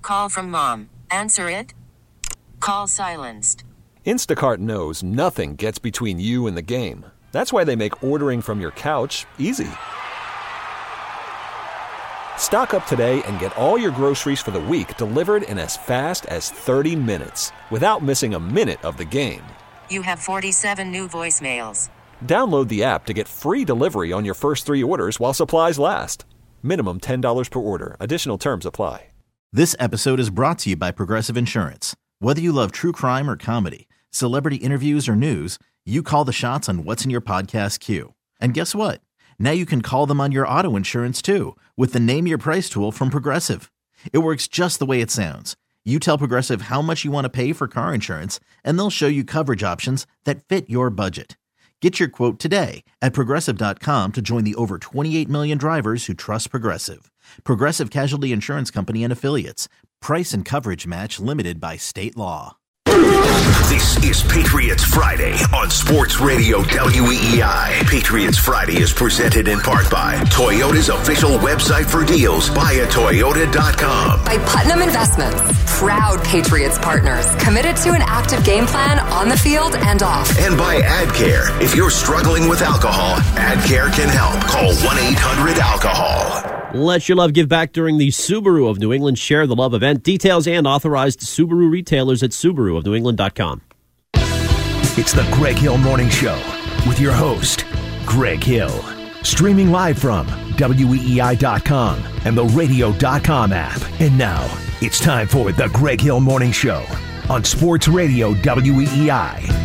call from mom. Answer it. Call silenced. Instacart knows nothing gets between you and the game. That's why they make ordering from your couch easy. Stock up today and get all your groceries for the week delivered in as fast as 30 minutes without missing a minute of the game. You have 47 new voicemails. Download the app to get free delivery on your first 3 orders while supplies last. Minimum $10 per order. Additional terms apply. This episode is brought to you by Progressive Insurance. Whether you love true crime or comedy, celebrity interviews or news, you call the shots on what's in your podcast queue. And guess what? Now you can call them on your auto insurance too with the Name Your Price tool from Progressive. It works just the way it sounds. You tell Progressive how much you want to pay for car insurance, and they'll show you coverage options that fit your budget. Get your quote today at Progressive.com to join the over 28 million drivers who trust Progressive. Progressive Casualty Insurance Company and Affiliates. Price and coverage match limited by state law. This is Patriots Friday on Sports Radio WEEI. Patriots Friday is presented in part by Toyota's official website for deals, buyatoyota.com. By Putnam Investments, proud Patriots partners, committed to an active game plan on the field and off. And by AdCare. If you're struggling with alcohol, AdCare can help. Call 1-800-ALCOHOL. Let your love give back during the Subaru of New England Share the Love event. Details and authorized Subaru retailers at SubaruofNewEngland.com. It's the Greg Hill Morning Show with your host, Greg Hill. Streaming live from WEEI.com and the Radio.com app. And now, it's time for the Greg Hill Morning Show on Sports Radio WEEI.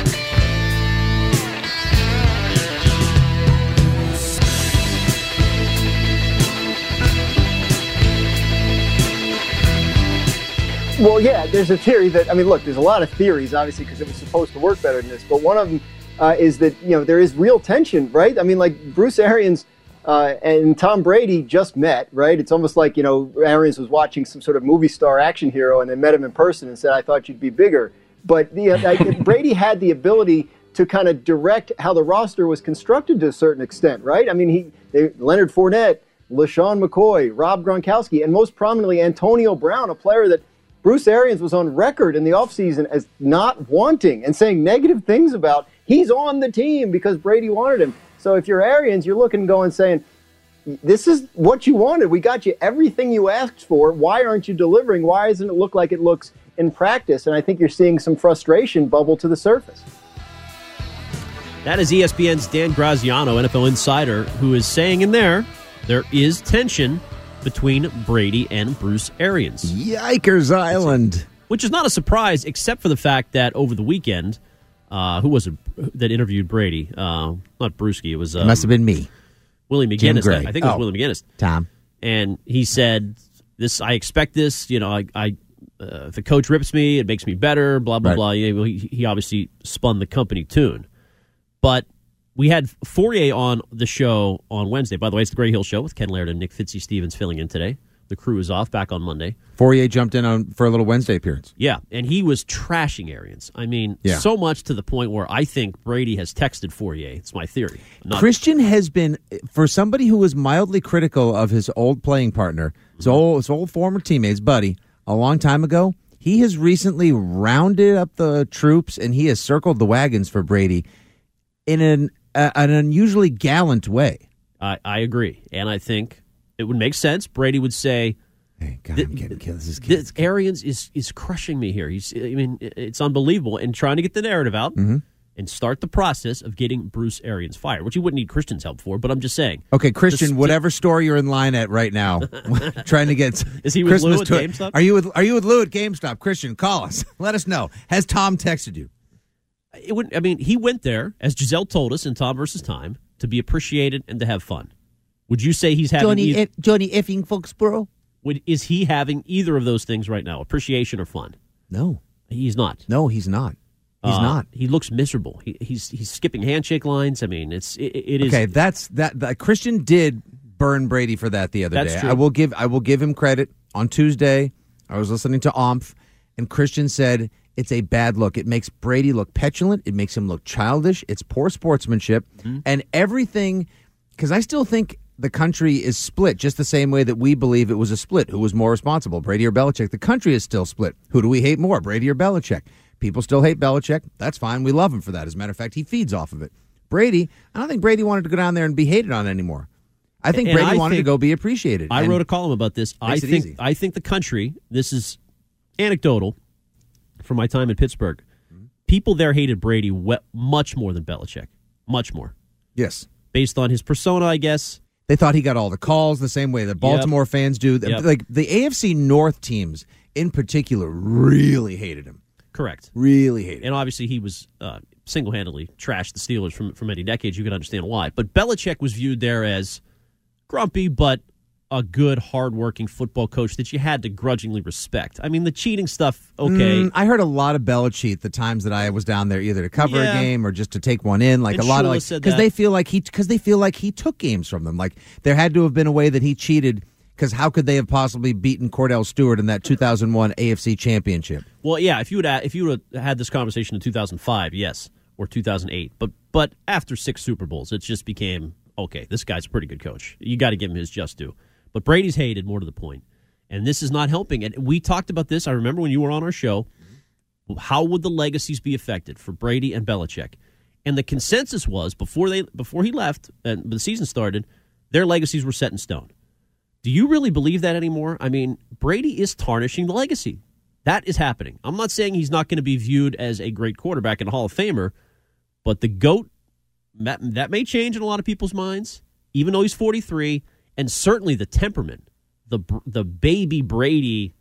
Well, yeah, there's a theory that, look, there's a lot of theories, obviously, because it was supposed to work better than this. But one of them is that, there is real tension, right? Bruce Arians and Tom Brady just met, right? It's almost like, Arians was watching some sort of movie star action hero and then met him in person and said, I thought you'd be bigger. But Brady had the ability to kind of direct how the roster was constructed to a certain extent, right? Leonard Fournette, LaShawn McCoy, Rob Gronkowski, and most prominently Antonio Brown, a player that Bruce Arians was on record in the offseason as not wanting and saying negative things about. He's on the team because Brady wanted him. So if you're Arians, you're looking and going saying, this is what you wanted. We got you everything you asked for. Why aren't you delivering? Why doesn't it look like it looks in practice? And I think you're seeing some frustration bubble to the surface. That is ESPN's Dan Graziano, NFL insider, who is saying in there is tension between Brady and Bruce Arians. Yikers Island. Which is not a surprise, except for the fact that over the weekend, who was it that interviewed Brady? Not Brewski. It must have been me. Willie McGinnis. I think it was Willie McGinnis. Tom. And he said, I expect this. If the coach rips me, it makes me better, blah, blah, blah. He obviously spun the company tune. But we had Fourier on the show on Wednesday. By the way, it's the Greg Hill Show with Ken Laird and Nick Fitzy-Stevens filling in today. The crew is off, back on Monday. Fourier jumped in for a little Wednesday appearance. Yeah, and he was trashing Arians. So much to the point where I think Brady has texted Fourier. It's my theory. Christian has been, for somebody who was mildly critical of his old playing partner, his old former teammates, Buddy, a long time ago, he has recently rounded up the troops and he has circled the wagons for Brady in an unusually gallant way. I agree. And I think it would make sense. Brady would say, hey, God, I'm getting killed. This Arians is crushing me here. It's unbelievable. And trying to get the narrative out and start the process of getting Bruce Arians fired, which he wouldn't need Christian's help for, but I'm just saying. Okay, Christian, whatever store you're in line at right now, trying to get Is he with Christmas Lou at GameStop? Are you with Lou at GameStop? Christian, call us. Let us know. Has Tom texted you? He went there, as Giselle told us in Tom versus Time, to be appreciated and to have fun. Would you say he's having Johnny effing Foxborough? Is he having either of those things right now, appreciation or fun? No. He's not. No, he's not. He's not. He looks miserable. He's skipping handshake lines. It is okay. That Christian did burn Brady for that the other day. True. I will give him credit. On Tuesday, I was listening to Omph, and Christian said it's a bad look. It makes Brady look petulant. It makes him look childish. It's poor sportsmanship, and everything. Because I still think the country is split, just the same way that we believe it was a split. Who was more responsible, Brady or Belichick? The country is still split. Who do we hate more, Brady or Belichick? People still hate Belichick. That's fine. We love him for that. As a matter of fact, he feeds off of it. Brady, I don't think Brady wanted to go down there and be hated on anymore. I think Brady wanted to go be appreciated. I wrote a column about this. I think the country, this is anecdotal from my time in Pittsburgh, people there hated Brady much more than Belichick. Much more. Yes. Based on his persona, I guess. They thought he got all the calls the same way that Baltimore fans do. Yep. Like the AFC North teams in particular really hated him. Correct. Really hated him. And obviously he was single-handedly trashed the Steelers for many decades. You can understand why. But Belichick was viewed there as grumpy, but a good, hard-working football coach that you had to grudgingly respect. I mean, the cheating stuff, okay. I heard a lot of Belichick the times that I was down there, either to cover a game or just to take one in. Like and a lot Shula of because they feel like he took games from them. Like there had to have been a way that he cheated. Because how could they have possibly beaten Cordell Stewart in that 2001 AFC Championship? Well, yeah, if you would have had this conversation in 2005, yes, or 2008, but after 6 Super Bowls, it just became okay. This guy's a pretty good coach. You got to give him his just due. But Brady's hated, more to the point, and this is not helping. And we talked about this. I remember when you were on our show. How would the legacies be affected for Brady and Belichick? And the consensus was before he left and the season started, their legacies were set in stone. Do you really believe that anymore? I mean, Brady is tarnishing the legacy. That is happening. I'm not saying he's not going to be viewed as a great quarterback and a Hall of Famer, but the GOAT, that may change in a lot of people's minds, even though he's 43, and certainly the temperament, the baby Brady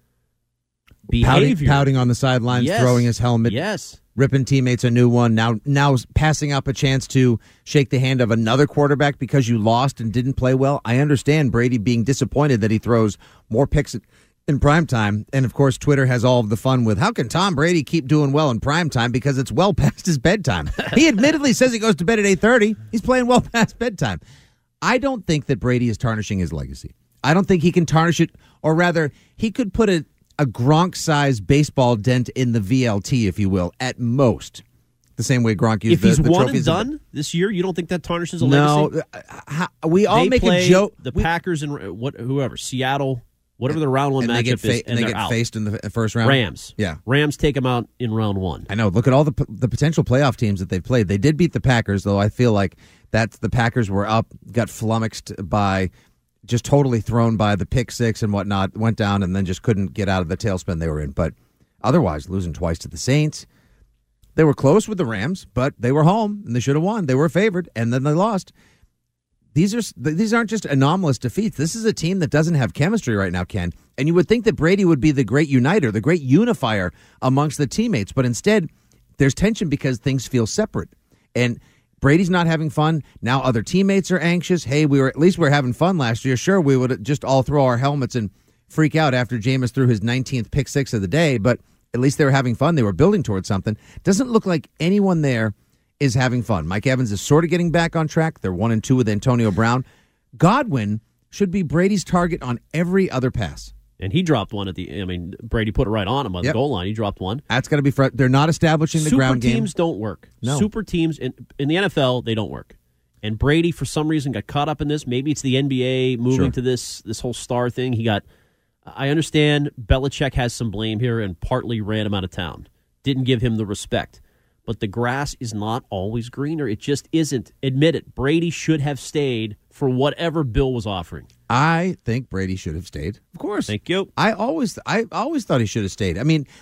behavior. Pouting on the sidelines, throwing his helmet. Yes. Ripping teammates a new one, now passing up a chance to shake the hand of another quarterback because you lost and didn't play well. I understand Brady being disappointed that he throws more picks in primetime. And, of course, Twitter has all of the fun with, how can Tom Brady keep doing well in primetime because it's well past his bedtime? He admittedly says he goes to bed at 8:30. He's playing well past bedtime. I don't think that Brady is tarnishing his legacy. I don't think he can tarnish it, or rather, he could put a Gronk-sized baseball dent in the VLT, if you will, at most. The same way Gronk used the trophies. If he's one and done this year, you don't think that tarnishes a legacy? No. We all make a joke. The Packers and whoever, Seattle, whatever the round one matchup is, and they they're get out. Faced in the first round. Rams. Yeah. Rams take them out in round 1. I know. Look at all the potential playoff teams that they've played. They did beat the Packers, though I feel like the Packers were up, got flummoxed by... just totally thrown by the pick six and whatnot, went down and then just couldn't get out of the tailspin they were in. But otherwise, losing twice to the Saints. They were close with the Rams, but they were home, and they should have won. They were favored, and then they lost. These aren't just anomalous defeats. This is a team that doesn't have chemistry right now, Ken. And you would think that Brady would be the great uniter, the great unifier amongst the teammates. But instead, there's tension because things feel separate. And Brady's not having fun. Now other teammates are anxious. Hey, we were having fun last year. Sure, we would just all throw our helmets and freak out after Jameis threw his 19th pick six of the day, but at least they were having fun. They were building towards something. Doesn't look like anyone there is having fun. Mike Evans is sort of getting back on track. They're 1-2 with Antonio Brown. Godwin should be Brady's target on every other pass. And he dropped one Brady put it right on him on the goal line. He dropped one. That's got to be they're not establishing the ground game. Super teams don't work. No. Super teams in the NFL, they don't work. And Brady, for some reason, got caught up in this. Maybe it's the NBA moving to this whole star thing. I understand Belichick has some blame here and partly ran him out of town. Didn't give him the respect. But the grass is not always greener. It just isn't. Admit it. Brady should have stayed for whatever Bill was offering. I think Brady should have stayed. Of course. Thank you. I always thought he should have stayed. I mean,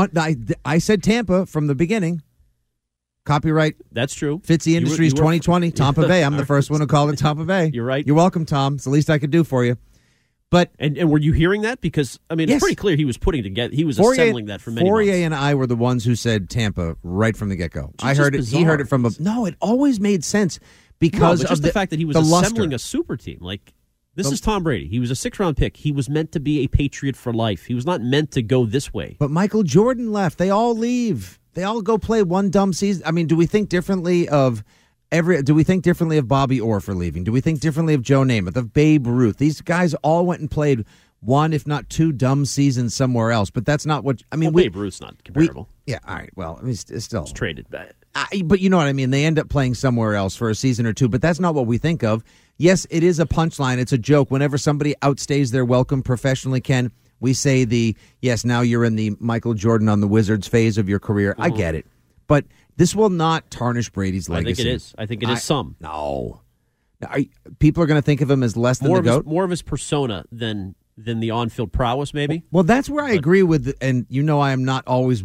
I said Tampa from the beginning. Copyright. That's true. Fitzy Industries 2020, Tampa Bay. I'm the first one to call it Tampa Bay. You're right. You're welcome, Tom. It's the least I could do for you. But and were you hearing that? Because it's pretty clear he was putting together. He was assembling that for many months. Fourier and I were the ones who said Tampa right from the get go. I heard it. Bizarre. He heard it from no. It always made sense because of the fact that he was assembling a super team. Like this is Tom Brady. He was a 6th-round pick. He was meant to be a Patriot for life. He was not meant to go this way. But Michael Jordan left. They all leave. They all go play one dumb season. I mean, do we think differently of? Do we think differently of Bobby Orr for leaving? Do we think differently of Joe Namath, of Babe Ruth? These guys all went and played one, if not 2, dumb seasons somewhere else. But that's not what I mean. Babe Ruth's not comparable. All right. Well, I mean, it's still traded. But you know what I mean. They end up playing somewhere else for a season or 2. But that's not what we think of. yes, it is a punchline. It's a joke. Whenever somebody outstays their welcome professionally, Ken, we say yes, now you're in the Michael Jordan on the Wizards phase of your career. I get it. But this will not tarnish Brady's legacy. I think it is. I think it is some. No. People are going to think of him as less than the GOAT? More of his persona than the on-field prowess, maybe. Well, that's where I agree with, and I am not always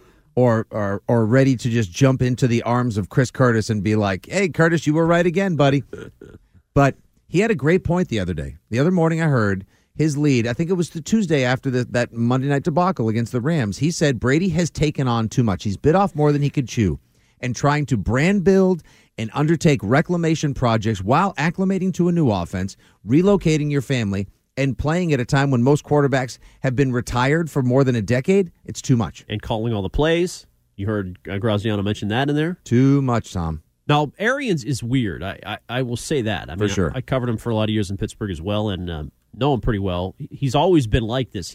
or ready to just jump into the arms of Chris Curtis and be like, hey, Curtis, you were right again, buddy. But he had a great point the other day. The other morning I heard his lead, I think it was the Tuesday after that Monday night debacle against the Rams. He said Brady has taken on too much. He's bit off more than he could chew, and trying to brand build and undertake reclamation projects while acclimating to a new offense, relocating your family, and playing at a time when most quarterbacks have been retired for more than a decade, it's too much. And calling all the plays. You heard Graziano mention that in there. Too much, Tom. Now, Arians is weird. I will say that. I mean, for sure. I covered him for a lot of years in Pittsburgh as well, and know him pretty well. He's always been like this.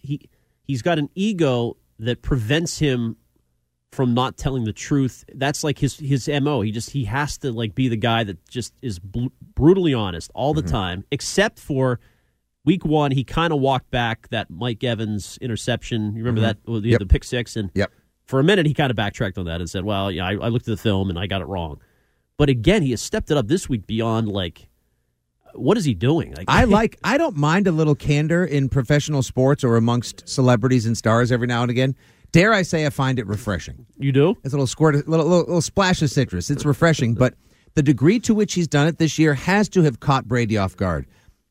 He's got an ego that prevents him from not telling the truth. That's like his MO. He has to like be the guy that just is brutally honest all the time, except for Week 1, he kind of walked back that Mike Evans interception. You remember that? The pick six? And for a minute, he kind of backtracked on that and said, well, yeah, I looked at the film and I got it wrong. But again, he has stepped it up this week beyond, like, what is he doing? I don't mind a little candor in professional sports or amongst celebrities and stars every now and again. Dare I say I find it refreshing. You do? It's a little squirt, a little splash of citrus. It's refreshing, but the degree to which he's done it this year has to have caught Brady off guard.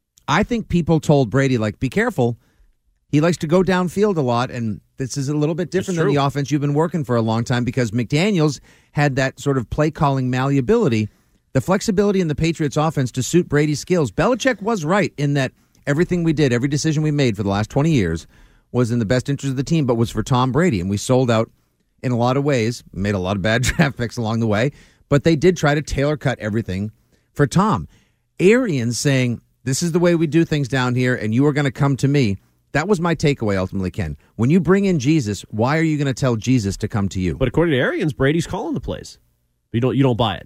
I think people told Brady, like, be careful. He likes to go downfield a lot, and this is a little bit different than the offense you've been working for a long time because McDaniels had that sort of play-calling malleability, the flexibility in the Patriots offense to suit Brady's skills. Belichick was right in that everything we did, every decision we made for the last 20 years was in the best interest of the team, but was for Tom Brady, and we sold out in a lot of ways, made a lot of bad draft picks along the way, but they did try to tailor-cut everything for Tom. Arians saying, this is the way we do things down here, and you are going to come to me. That was my takeaway, ultimately, Ken. When you bring in Jesus, why are you going to tell Jesus to come to you? But according to Arians, Brady's calling the plays. You don't buy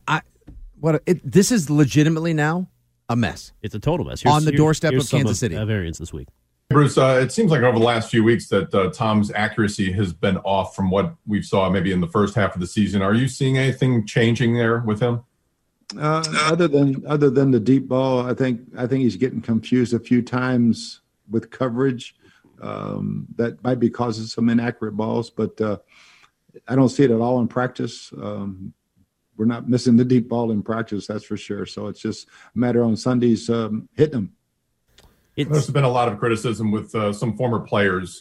it. This is legitimately now a mess. It's a total mess. On the doorstep of Kansas City. Arians this week. Bruce, it seems like over the last few weeks that Tom's accuracy has been off from what we saw maybe in the first half of the season. Are you seeing anything changing there with him? Other than the deep ball, I think he's getting confused a few times with coverage. That might be causing some inaccurate balls, but I don't see it at all in practice. We're not missing the deep ball in practice, that's for sure. So it's just a matter on Sundays hitting them. There's been a lot of criticism with some former players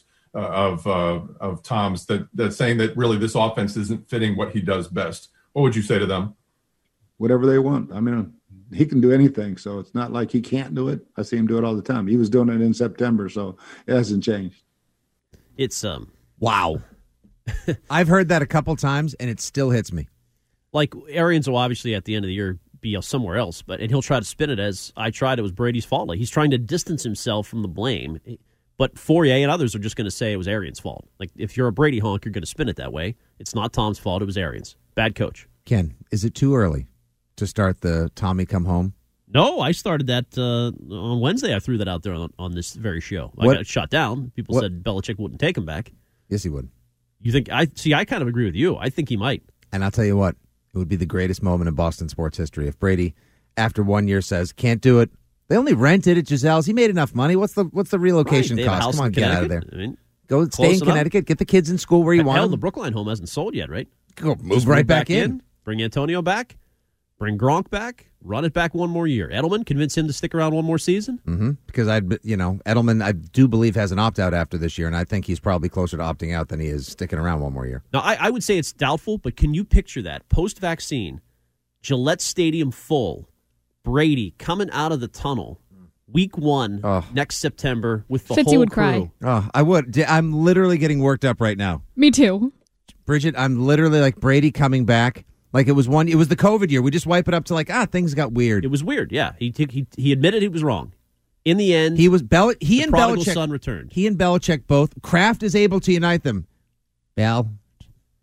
of Tom's that saying that really this offense isn't fitting what he does best. What would you say to them? Whatever they want. I mean, he can do anything, so it's not like he can't do it. I see him do it all the time. He was doing it in September, so it hasn't changed. It's wow. I've heard that a couple times, and it still hits me. Like, Arians will obviously at the end of the year be somewhere else, and he'll try to spin it as I tried. It was Brady's fault. Like, he's trying to distance himself from the blame. But Fourier and others are just going to say it was Arians' fault. Like, if you're a Brady honk, you're going to spin it that way. It's not Tom's fault. It was Arians. Bad coach. Ken, is it too early to start the Tommy come home? No, I started that on Wednesday. I threw that out there on this very show. I got shot down. People said Belichick wouldn't take him back. Yes, he would. You think? I kind of agree with you. I think he might. And I'll tell you what, it would be the greatest moment in Boston sports history if Brady, after 1 year, says, can't do it. They only rented at Giselle's. He made enough money. What's the relocation cost? Come on, get out of there. I mean, go stay in Connecticut. Get the kids in school where you want them. The Brookline home hasn't sold yet, right? Go move right back in. Bring Antonio back. Bring Gronk back. Run it back one more year. Edelman, convince him to stick around one more season. Mm-hmm. Because Edelman, I do believe has an opt out after this year, and I think he's probably closer to opting out than he is sticking around one more year. Now, I would say it's doubtful, but can you picture that post vaccine, Gillette Stadium full, Brady coming out of the tunnel, Week 1 next September with the Fitzy whole would crew. cry. I would. I'm literally getting worked up right now. Me too. Bridget, I'm literally like Brady coming back. Like it was the COVID year. We just wipe it up to like, things got weird. It was weird, yeah. He admitted he was wrong. In the end, he and prodigal Belichick son returned. He and Belichick both. Kraft is able to unite them. Bell,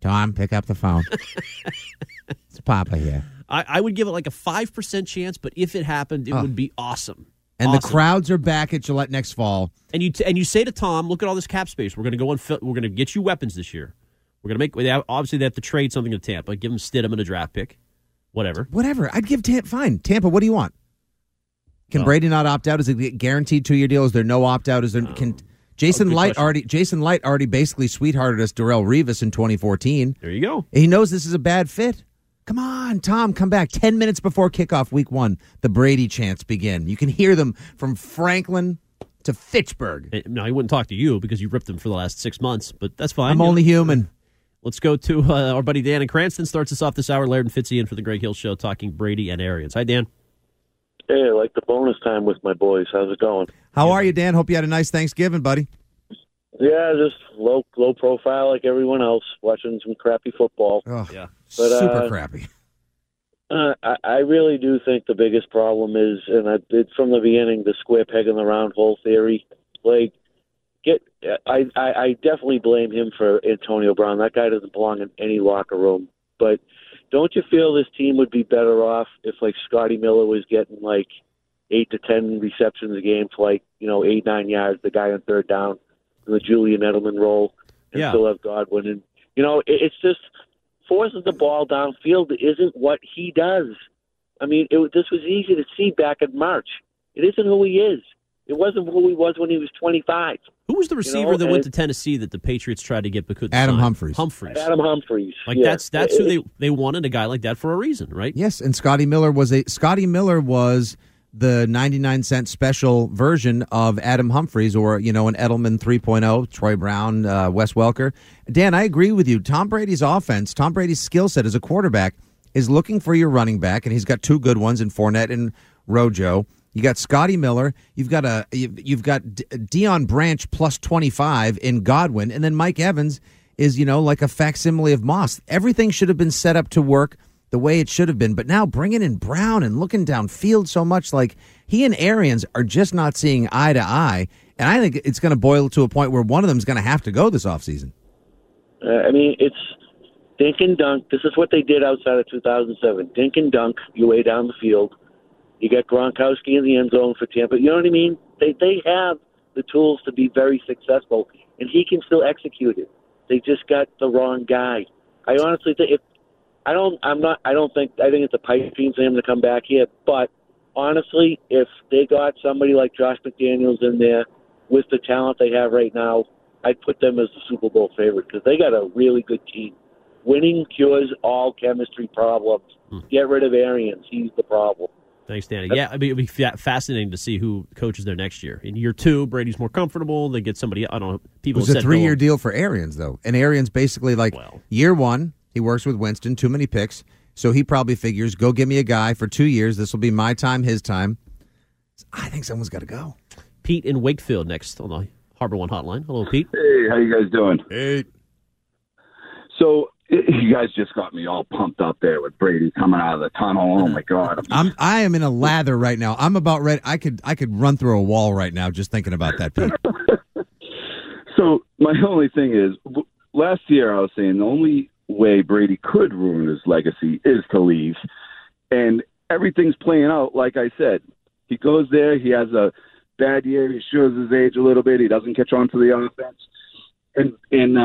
Tom, pick up the phone. It's Papa here. I would give it like a 5% chance, but if it happened, it would be awesome. And awesome. The crowds are back at Gillette next fall. And you say to Tom, look at all this cap space. We're going to go we're going to get you weapons this year. We're going to make obviously they have to trade something to Tampa. Give them Stidham and a draft pick. Whatever. I'd give Tampa. Fine. Tampa, what do you want? Can Brady not opt out? Is it a guaranteed 2-year deal? Is there no opt out? Is there can Jason Light already basically sweethearted us Darrelle Revis in 2014. There you go. He knows this is a bad fit. Come on, Tom, come back. 10 minutes before kickoff week 1, the Brady chants begin. You can hear them from Franklin to Fitchburg. No, he wouldn't talk to you because you ripped him for the last 6 months, but that's fine. I'm only human. Let's go to our buddy Dan in Cranston. Starts us off this hour. Laird and Fitzy in for the Greg Hill Show, talking Brady and Arians. Hi, Dan. Hey, I like the bonus time with my boys. How's it going? How are you, Dan? Hope you had a nice Thanksgiving, buddy. Yeah, just low profile like everyone else, watching some crappy football. Oh, yeah. But, super crappy. I really do think the biggest problem is, and I did from the beginning, the square peg in the round hole theory. Like, I definitely blame him for Antonio Brown. That guy doesn't belong in any locker room. But don't you feel this team would be better off if, like, Scotty Miller was getting, like, 8 to 10 receptions a game for, like, 8-9 yards, the guy on third down, the Julian Edelman role, and still have Godwin. And, it's just forces the ball downfield isn't what he does. I mean, this was easy to see back in March. It isn't who he is. It wasn't who he was when he was 25. Who was the receiver that went to Tennessee that the Patriots tried to get but couldn't Adam sign? Humphries. Adam Humphries. Like, that's who they wanted, a guy like that for a reason, right? Yes, and Scotty Miller was the 99-cent special version of Adam Humphries, or, an Edelman 3.0, Troy Brown, Wes Welker. Dan, I agree with you. Tom Brady's offense, Tom Brady's skill set as a quarterback is looking for your running back, and he's got two good ones in Fournette and Rojo. You got Scotty Miller. You've got Deion Branch plus 25 in Godwin, and then Mike Evans is, like a facsimile of Moss. Everything should have been set up to work the way it should have been. But now bringing in Brown and looking downfield so much, like he and Arians are just not seeing eye to eye. And I think it's going to boil to a point where one of them is going to have to go this offseason. It's dink and dunk. This is what they did outside of 2007. Dink and dunk your way down the field. You got Gronkowski in the end zone for Tampa. You know what I mean? They have the tools to be very successful, and he can still execute it. They just got the wrong guy. I honestly think I think it's a pipe dream for him to come back here. But honestly, if they got somebody like Josh McDaniels in there with the talent they have right now, I'd put them as the Super Bowl favorite because they got a really good team. Winning cures all chemistry problems. Get rid of Arians. He's the problem. Thanks, Danny. Yeah, it'd be fascinating to see who coaches there next year. In year 2, Brady's more comfortable. They get somebody, I don't know. People it was a 3-year deal for Arians, though. And Arians basically, year 1, he works with Winston, too many picks. So he probably figures, go give me a guy for 2 years. This will be my time, his time. I think someone's got to go. Pete in Wakefield next on the Harbor One Hotline. Hello, Pete. Hey, how you guys doing? Hey. So you guys just got me all pumped up there with Brady coming out of the tunnel. Oh my God! I am in a lather right now. I'm about ready. I could run through a wall right now just thinking about that, Pete. So my only thing is, last year I was saying the only way Brady could ruin his legacy is to leave, and everything's playing out like I said. He goes there. He has a bad year. He shows his age a little bit. He doesn't catch on to the offense, and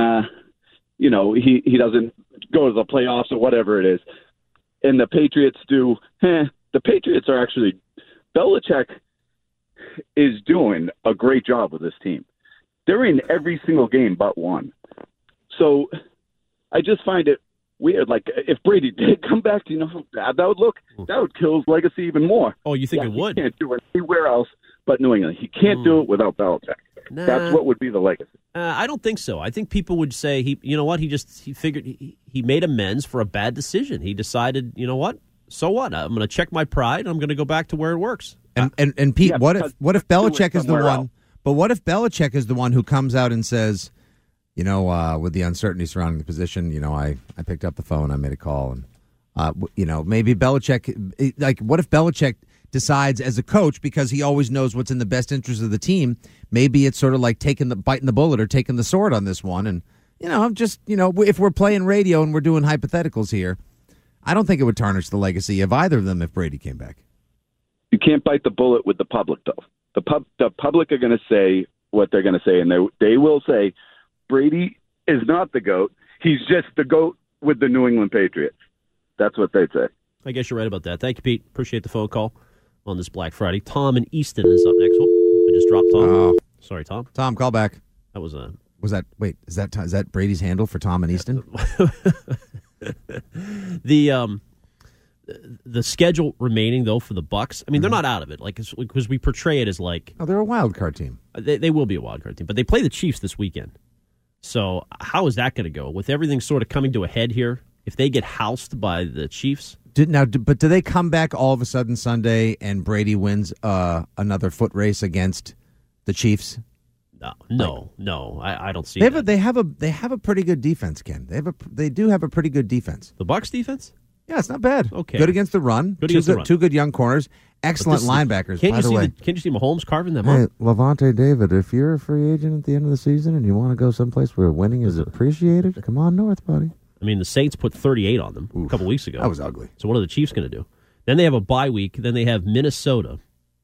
he doesn't go to the playoffs or whatever it is. And the Patriots do. The Patriots are actually, Belichick is doing a great job with this team. They're in every single game but one. So I just find it weird. Like, if Brady did come back, do you know how bad that would look? That would kill his legacy even more. Oh, you think it would? He can't do it anywhere else but New England. He can't do it without Belichick. Nah. That's what would be the legacy. I don't think so. I think people would say he figured he made amends for a bad decision. He decided, you know what? So what? I'm going to check my pride. And I'm going to go back to where it works. And Pete, what if Belichick is the one? Else. But what if Belichick is the one who comes out and says, with the uncertainty surrounding the position, I picked up the phone, I made a call, and maybe Belichick. What if Belichick decides as a coach, because he always knows what's in the best interest of the team, maybe it's sort of like biting the bullet or taking the sword on this one and if we're playing radio and we're doing hypotheticals here, I don't think it would tarnish the legacy of either of them if Brady came back. You can't bite the bullet with the public, though. The public are going to say what they're going to say, and they will say Brady is not the GOAT. He's just the GOAT with the New England Patriots. That's what they'd say. I guess you're right about that. Thank you, Pete. Appreciate the phone call on this Black Friday. Tom in Easton is up next. I just dropped Tom. Oh. Sorry, Tom. Tom, call back. That was a... Was that... Wait, is that Brady's handle for Tom in Easton? The schedule remaining, though, for the Bucs, I mean, they're not out of it, because we portray it as like... Oh, they're a wild card team. They will be a wild card team, but they play the Chiefs this weekend. So how is that going to go? With everything sort of coming to a head here, if they get housed by the Chiefs... But do they come back all of a sudden Sunday and Brady wins another foot race against the Chiefs? No. I don't see that. They have a pretty good defense, Ken. They do have a pretty good defense. The Bucs defense? Yeah, it's not bad. Okay. Good against the run. Two good young corners. Excellent linebackers, by the way. Can't you see Mahomes carving them up? Levante David, if you're a free agent at the end of the season and you want to go someplace where winning is appreciated, come on north, buddy. I mean, the Saints put 38 on them a couple weeks ago. That was ugly. So what are the Chiefs going to do? Then they have a bye week. Then they have Minnesota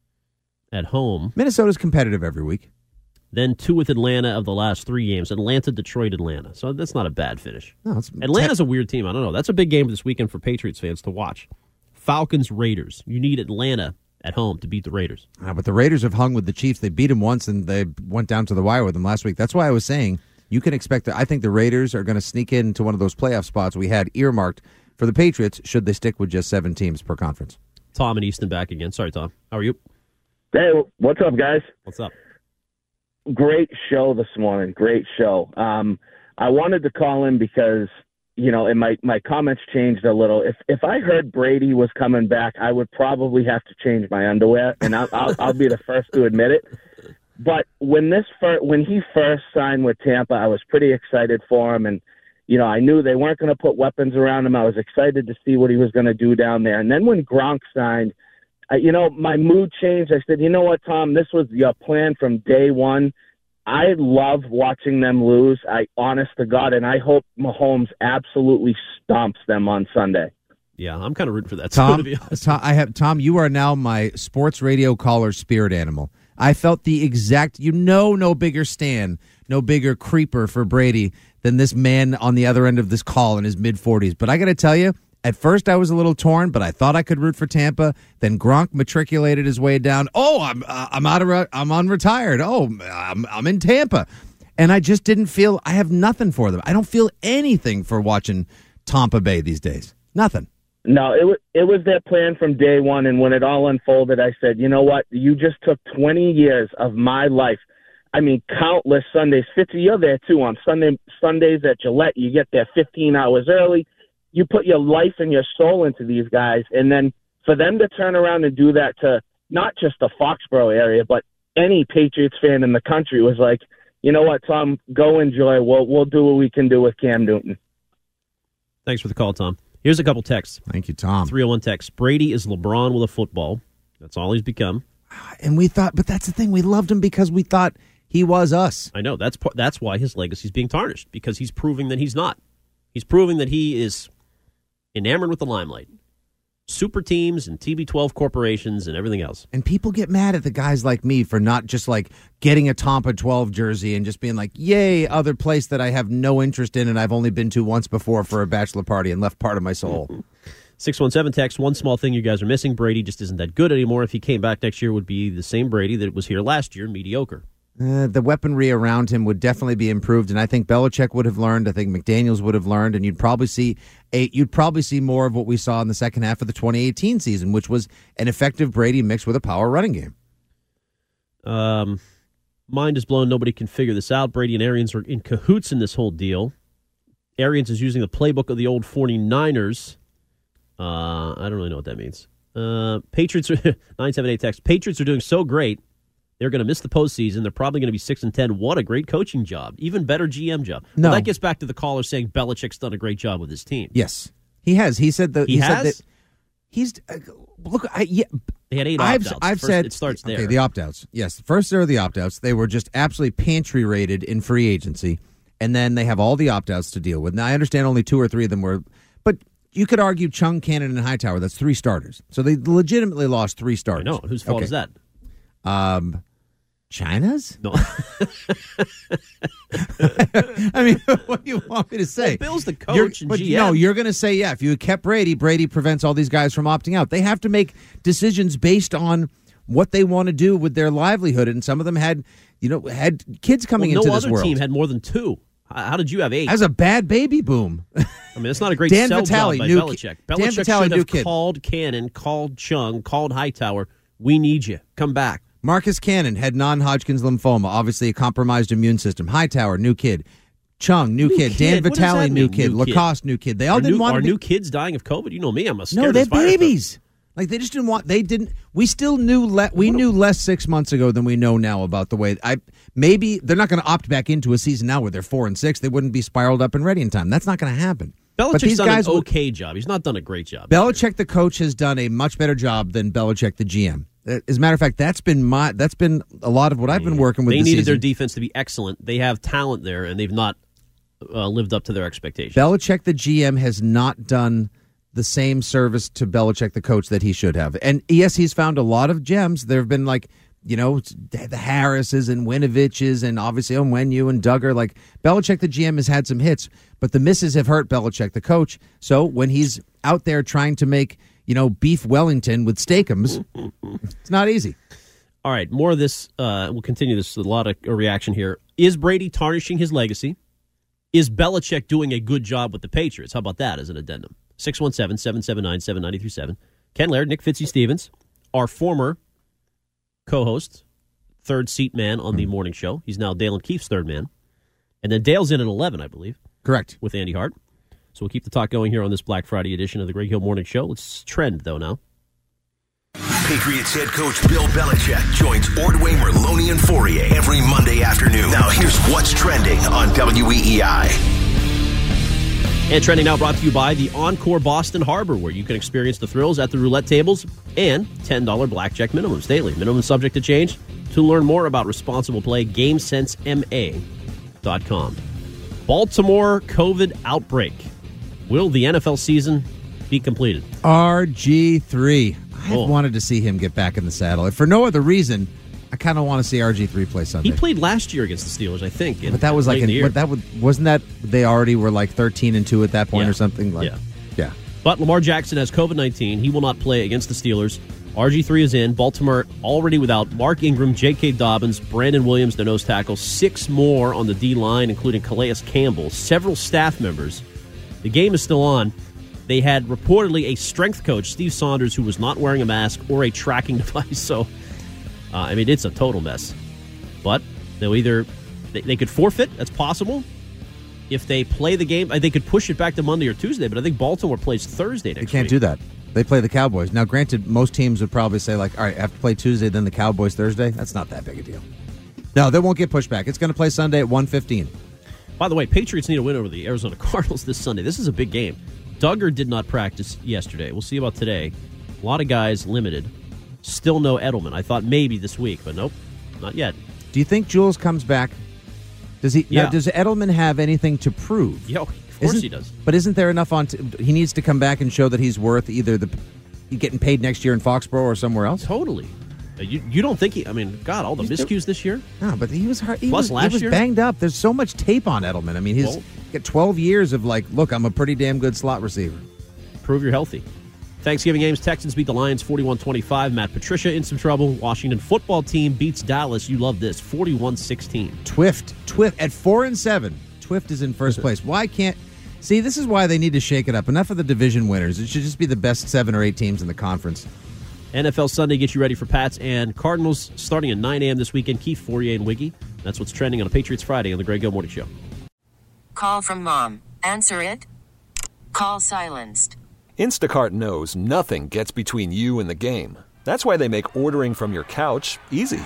at home. Minnesota's competitive every week. Then 2 with Atlanta of the last 3 games. Atlanta, Detroit, Atlanta. So that's not a bad finish. No, Atlanta's a weird team. I don't know. That's a big game this weekend for Patriots fans to watch. Falcons, Raiders. You need Atlanta at home to beat the Raiders. But the Raiders have hung with the Chiefs. They beat them once, and they went down to the wire with them last week. That's why I was saying you can expect I think the Raiders are going to sneak into one of those playoff spots we had earmarked for the Patriots should they stick with just 7 teams per conference. Tom and Easton back again. Sorry, Tom. How are you? Hey, what's up, guys? What's up? Great show this morning. Great show. I wanted to call in because, and my comments changed a little. If I heard Brady was coming back, I would probably have to change my underwear, and I'll be the first to admit it. But when he first signed with Tampa, I was pretty excited for him, and I knew they weren't going to put weapons around him. I was excited to see what he was going to do down there. And then when Gronk signed, my mood changed. I said, you know what, Tom, this was your plan from day one. I love watching them lose, honest to God, and I hope Mahomes absolutely stomps them on Sunday. Yeah, I'm kind of rooting for that. Tom, to be honest. Tom, you are now my sports radio caller spirit animal. I felt the exact, no bigger stan, no bigger creeper for Brady than this man on the other end of this call in his mid-40s. But I got to tell you, at first I was a little torn, but I thought I could root for Tampa. Then Gronk matriculated his way down. Oh, I'm unretired. Oh, I'm in Tampa. And I just didn't feel, I have nothing for them. I don't feel anything for watching Tampa Bay these days. Nothing. No, it was their plan from day one, and when it all unfolded, I said, you know what? You just took 20 years of my life. I mean, countless Sundays. Fitzy, you're there too on Sundays at Gillette. You get there 15 hours early. You put your life and your soul into these guys, and then for them to turn around and do that to not just the Foxborough area, but any Patriots fan in the country was like, you know what, Tom, go enjoy. We'll do what we can do with Cam Newton. Thanks for the call, Tom. Here's a couple texts. Thank you, Tom. 301 text. Brady is LeBron with a football. That's all he's become. And we thought, but that's the thing. We loved him because we thought he was us. I know. That's why his legacy is being tarnished, because he's proving that he's not. He's proving that he is enamored with the limelight. Super teams and TB12 corporations and everything else. And people get mad at the guys like me for not just like getting a Tampa 12 jersey and just being like, yay, other place that I have no interest in and I've only been to once before for a bachelor party and left part of my soul. 617 text, one small thing you guys are missing. Brady just isn't that good anymore. If he came back next year, it would be the same Brady that was here last year, mediocre. The weaponry around him would definitely be improved, and I think Belichick would have learned. I think McDaniels would have learned, and you'd probably see more of what we saw in the second half of the 2018 season, which was an effective Brady mixed with a power running game. Mind is blown. Nobody can figure this out. Brady and Arians are in cahoots in this whole deal. Arians is using the playbook of the old 49ers. I don't really know what that means. Patriots are 978 text. Patriots are doing so great. They're going to miss the postseason. They're probably going to be 6-10. What a great coaching job. Even better GM job. No. Well, that gets back to the caller saying Belichick's done a great job with his team. Yes, he has. He said that. He has? Said that he's look. Yeah, they had 8 opt-outs. I've First, said it starts there. Okay, the opt-outs. Yes, first there are the opt-outs. They were just absolutely pantry rated in free agency. and then they have all the opt-outs to deal with. Now, I understand only 2 or 3 of them were, but you could argue Chung, Cannon, and Hightower. That's 3 starters. So they legitimately lost 3 starters. I know. Whose fault is that? China's? No. I mean, what do you want me to say? Well, Bill's the coach and GM. No, you're going to say, if you kept Brady prevents all these guys from opting out. They have to make decisions based on what they want to do with their livelihood, and some of them had kids coming into this world. No other team had more than 2. How did you have 8? That was a bad baby boom. I mean, it's not a great Dan sell Vitale, job by new Belichick. Dan Belichick Vitale, should have kid. called Cannon, called Chung, called Hightower. We need you. Come back. Marcus Cannon had non-Hodgkin's lymphoma, obviously a compromised immune system. Hightower, new kid. Chung, new kid. Dan Vitale, new kid. Lacoste, new kid. They all didn't want to be... new kids dying of COVID? You know me, I'm a scared No, they're as fire. babies. Like, they just didn't want... They didn't... We still knew... We knew less 6 months ago than we know now about the way... Maybe they're not going to opt back into a season now where they're 4-6. They wouldn't be spiraled up and ready in time. That's not going to happen. Belichick's done an okay job. He's not done a great job. Belichick, the coach, has done a much better job than Belichick, the GM. As a matter of fact, that's been a lot of what I've been working with. They this needed season. their defense to be excellent. They have talent there, and they've not lived up to their expectations. Belichick, the GM, has not done the same service to Belichick, the coach, that he should have. And yes, he's found a lot of gems. There have been the Harrises and Winoviches and obviously Onwenu and Duggar. Like, Belichick, the GM, has had some hits, but the misses have hurt Belichick, the coach. So when he's out there trying to make beef Wellington with steakums, it's not easy. All right, more of this. We'll continue this. A lot of reaction here. Is Brady tarnishing his legacy? Is Belichick doing a good job with the Patriots? How about that as an addendum? 617-779-7937. Ken Laird, Nick Fitzy-Stevens, our former co-host, third seat man on the morning show. He's now Dale and Keefe's third man. And then Dale's in at 11, I believe. Correct. With Andy Hart. So we'll keep the talk going here on this Black Friday edition of the Greg Hill Morning Show. Let's trend, though, now. Patriots head coach Bill Belichick joins Ordway, Merloni, and Fourier every Monday afternoon. Now here's what's trending on WEEI. And trending now brought to you by the Encore Boston Harbor, where you can experience the thrills at the roulette tables and $10 blackjack minimums daily. Minimum subject to change. To learn more about responsible play, GameSenseMA.com. Baltimore COVID outbreak. Will the NFL season be completed? RG3. I've wanted to see him get back in the saddle. If for no other reason, I kind of want to see RG3 play Sunday. He played last year against the Steelers, I think. But that was wasn't that they already were like 13-2 at that point or something? Yeah. But Lamar Jackson has COVID-19. He will not play against the Steelers. RG3 is in. Baltimore already without Mark Ingram, J.K. Dobbins, Brandon Williams, their nose tackle, 6 more on the D-line, including Calais Campbell, several staff members. The game is still on. They had reportedly a strength coach, Steve Saunders, who was not wearing a mask or a tracking device. So, it's a total mess. But they'll either they could forfeit. That's possible. If they play the game, they could push it back to Monday or Tuesday. But I think Baltimore plays Thursday next week. They can't do that. They play the Cowboys. Now, granted, most teams would probably say, all right, I have to play Tuesday, then the Cowboys Thursday. That's not that big a deal. No, they won't get pushed back. It's going to play Sunday at 1:15. By the way, Patriots need a win over the Arizona Cardinals this Sunday. This is a big game. Duggar did not practice yesterday. We'll see about today. A lot of guys limited. Still no Edelman. I thought maybe this week, but nope, not yet. Do you think Jules comes back? Does he? Yeah. Now, does Edelman have anything to prove? Yeah, of course he does. But isn't there enough on? He needs to come back and show that he's worth either getting paid next year in Foxborough or somewhere else. Totally. You don't think he? I mean, God, all the miscues this year. No, but he was hurt. He was banged up. There's so much tape on Edelman. I mean, he's got 12 years of look, I'm a pretty damn good slot receiver. Prove you're healthy. Thanksgiving games, Texans beat the Lions 41-25. Matt Patricia in some trouble. Washington football team beats Dallas. You love this, 41-16. Twift at 4-7. Twift is in first place. Why can't? See, this is why they need to shake it up. Enough of the division winners. It should just be the best 7 or 8 teams in the conference. NFL Sunday gets you ready for Pats and Cardinals starting at 9 a.m. this weekend. Keith, Fourier, and Wiggy. That's what's trending on a Patriots Friday on the Greg Hill Morning Show. Call from mom. Answer it. Call silenced. Instacart knows nothing gets between you and the game. That's why they make ordering from your couch easy.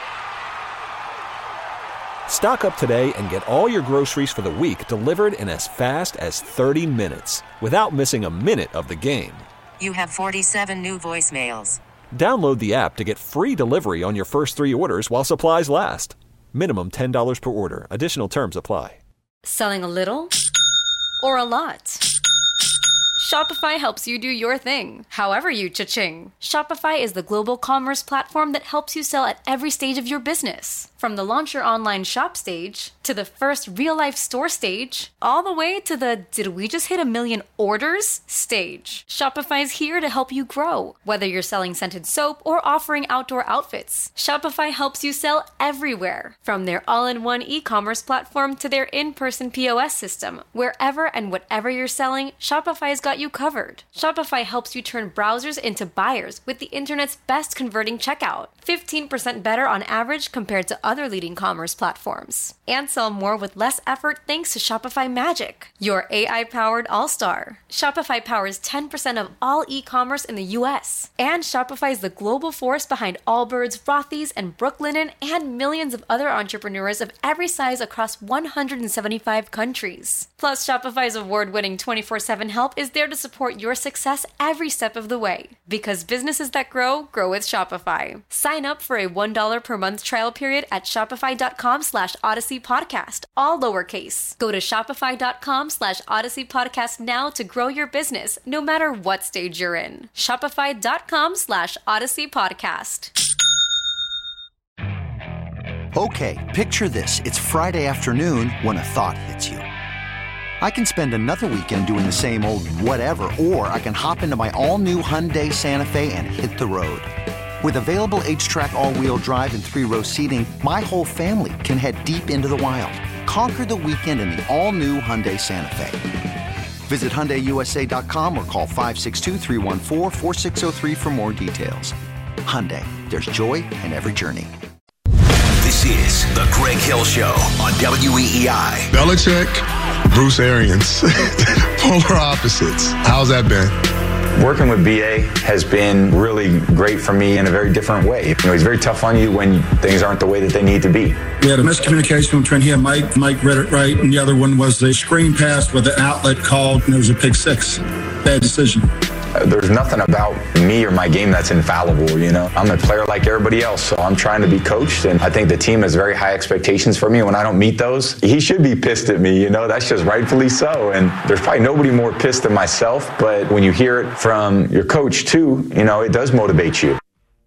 Stock up today and get all your groceries for the week delivered in as fast as 30 minutes without missing a minute of the game. You have 47 new voicemails. Download the app to get free delivery on your first 3 orders while supplies last. Minimum $10 per order. Additional terms apply. Selling a little or a lot? Shopify helps you do your thing, however you cha-ching. Shopify is the global commerce platform that helps you sell at every stage of your business. From the launch your online shop stage, to the first real-life store stage, all the way to the did we just hit 1 million orders stage. Shopify's here to help you grow. Whether you're selling scented soap or offering outdoor outfits, Shopify helps you sell everywhere. From their all-in-one e-commerce platform to their in-person POS system, wherever and whatever you're selling, Shopify's got you covered. Shopify helps you turn browsers into buyers with the internet's best converting checkout. 15% better on average compared to other leading commerce platforms. And sell more with less effort thanks to Shopify Magic, your AI-powered all-star. Shopify powers 10% of all e-commerce in the U.S. And Shopify is the global force behind Allbirds, Rothy's, and Brooklinen, and millions of other entrepreneurs of every size across 175 countries. Plus, Shopify's award-winning 24/7 help is there to support your success every step of the way. Because businesses that grow, grow with Shopify. Sign up for a $1 per month trial period at shopify.com/Odyssey Podcast, all lowercase. Go to shopify.com/Odyssey Podcast now to grow your business, no matter what stage you're in. Shopify.com/Odyssey Podcast. Okay, picture this. It's Friday afternoon when a thought hits you. I can spend another weekend doing the same old whatever, or I can hop into my all-new Hyundai Santa Fe and hit the road. With available H-Track all-wheel drive and 3-row seating, my whole family can head deep into the wild. Conquer the weekend in the all-new Hyundai Santa Fe. Visit HyundaiUSA.com or call 562-314-4603 for more details. Hyundai, there's joy in every journey. This is the Greg Hill Show on WEEI. Belichick, Bruce Arians, polar opposites. How's that been? Working with BA has been really great for me in a very different way. You know, he's very tough on you when things aren't the way that they need to be. We had a miscommunication between he and Mike. Mike read it right, and the other one was the screen pass with the outlet called, and it was a pick six. Bad decision. There's nothing about me or my game that's infallible, you know. I'm a player like everybody else, so I'm trying to be coached, and I think the team has very high expectations for me. When I don't meet those, he should be pissed at me, you know. That's just rightfully so, and there's probably nobody more pissed than myself, but when you hear it from your coach, too, you know, it does motivate you.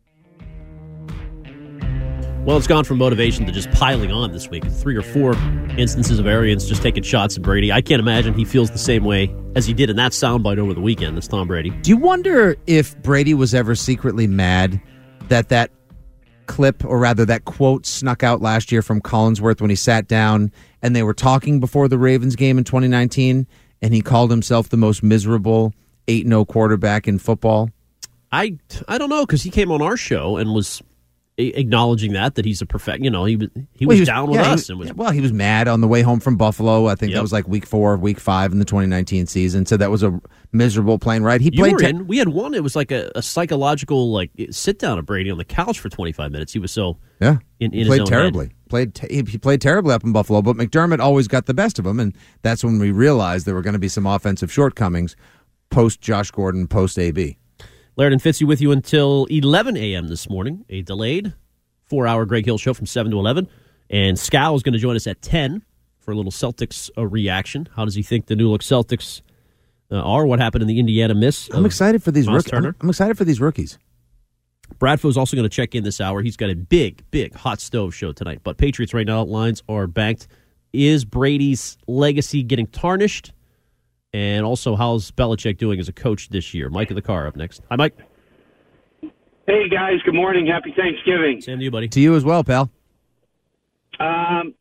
Well, it's gone from motivation to just piling on this week. 3 or 4 instances of Arians just taking shots at Brady. I can't imagine he feels the same way as he did in that soundbite over the weekend. That's Tom Brady. Do you wonder if Brady was ever secretly mad that clip, or rather that quote, snuck out last year from Collinsworth when he sat down and they were talking before the Ravens game in 2019, and he called himself the most miserable 8-0 quarterback in football? I don't know, because he came on our show and was acknowledging that he's a perfect, you know, he was down with us. He was mad on the way home from Buffalo. I think that was like week 4, week 5 in the 2019 season. So that was a miserable plane ride. We had one. It was like a psychological sit down of Brady on the couch for 25 minutes. He was so in his own terribly. Head. He played terribly up in Buffalo, but McDermott always got the best of him, and that's when we realized there were going to be some offensive shortcomings post Josh Gordon, post AB. Laird and Fitzy with you until 11 a.m. this morning. A delayed 4-hour Greg Hill show from 7 to 11. And Scal is going to join us at 10 for a little Celtics reaction. How does he think the New Look Celtics are? What happened in the Indiana miss? I'm excited for these rookies. I'm excited for these rookies. Bradfo is also going to check in this hour. He's got a big hot stove show tonight. But Patriots right now lines are banked. Is Brady's legacy getting tarnished? And also, how's Belichick doing as a coach this year? Mike in the car up next. Hi, Mike. Hey, guys. Good morning. Happy Thanksgiving. Same to you, buddy. To you as well, pal. It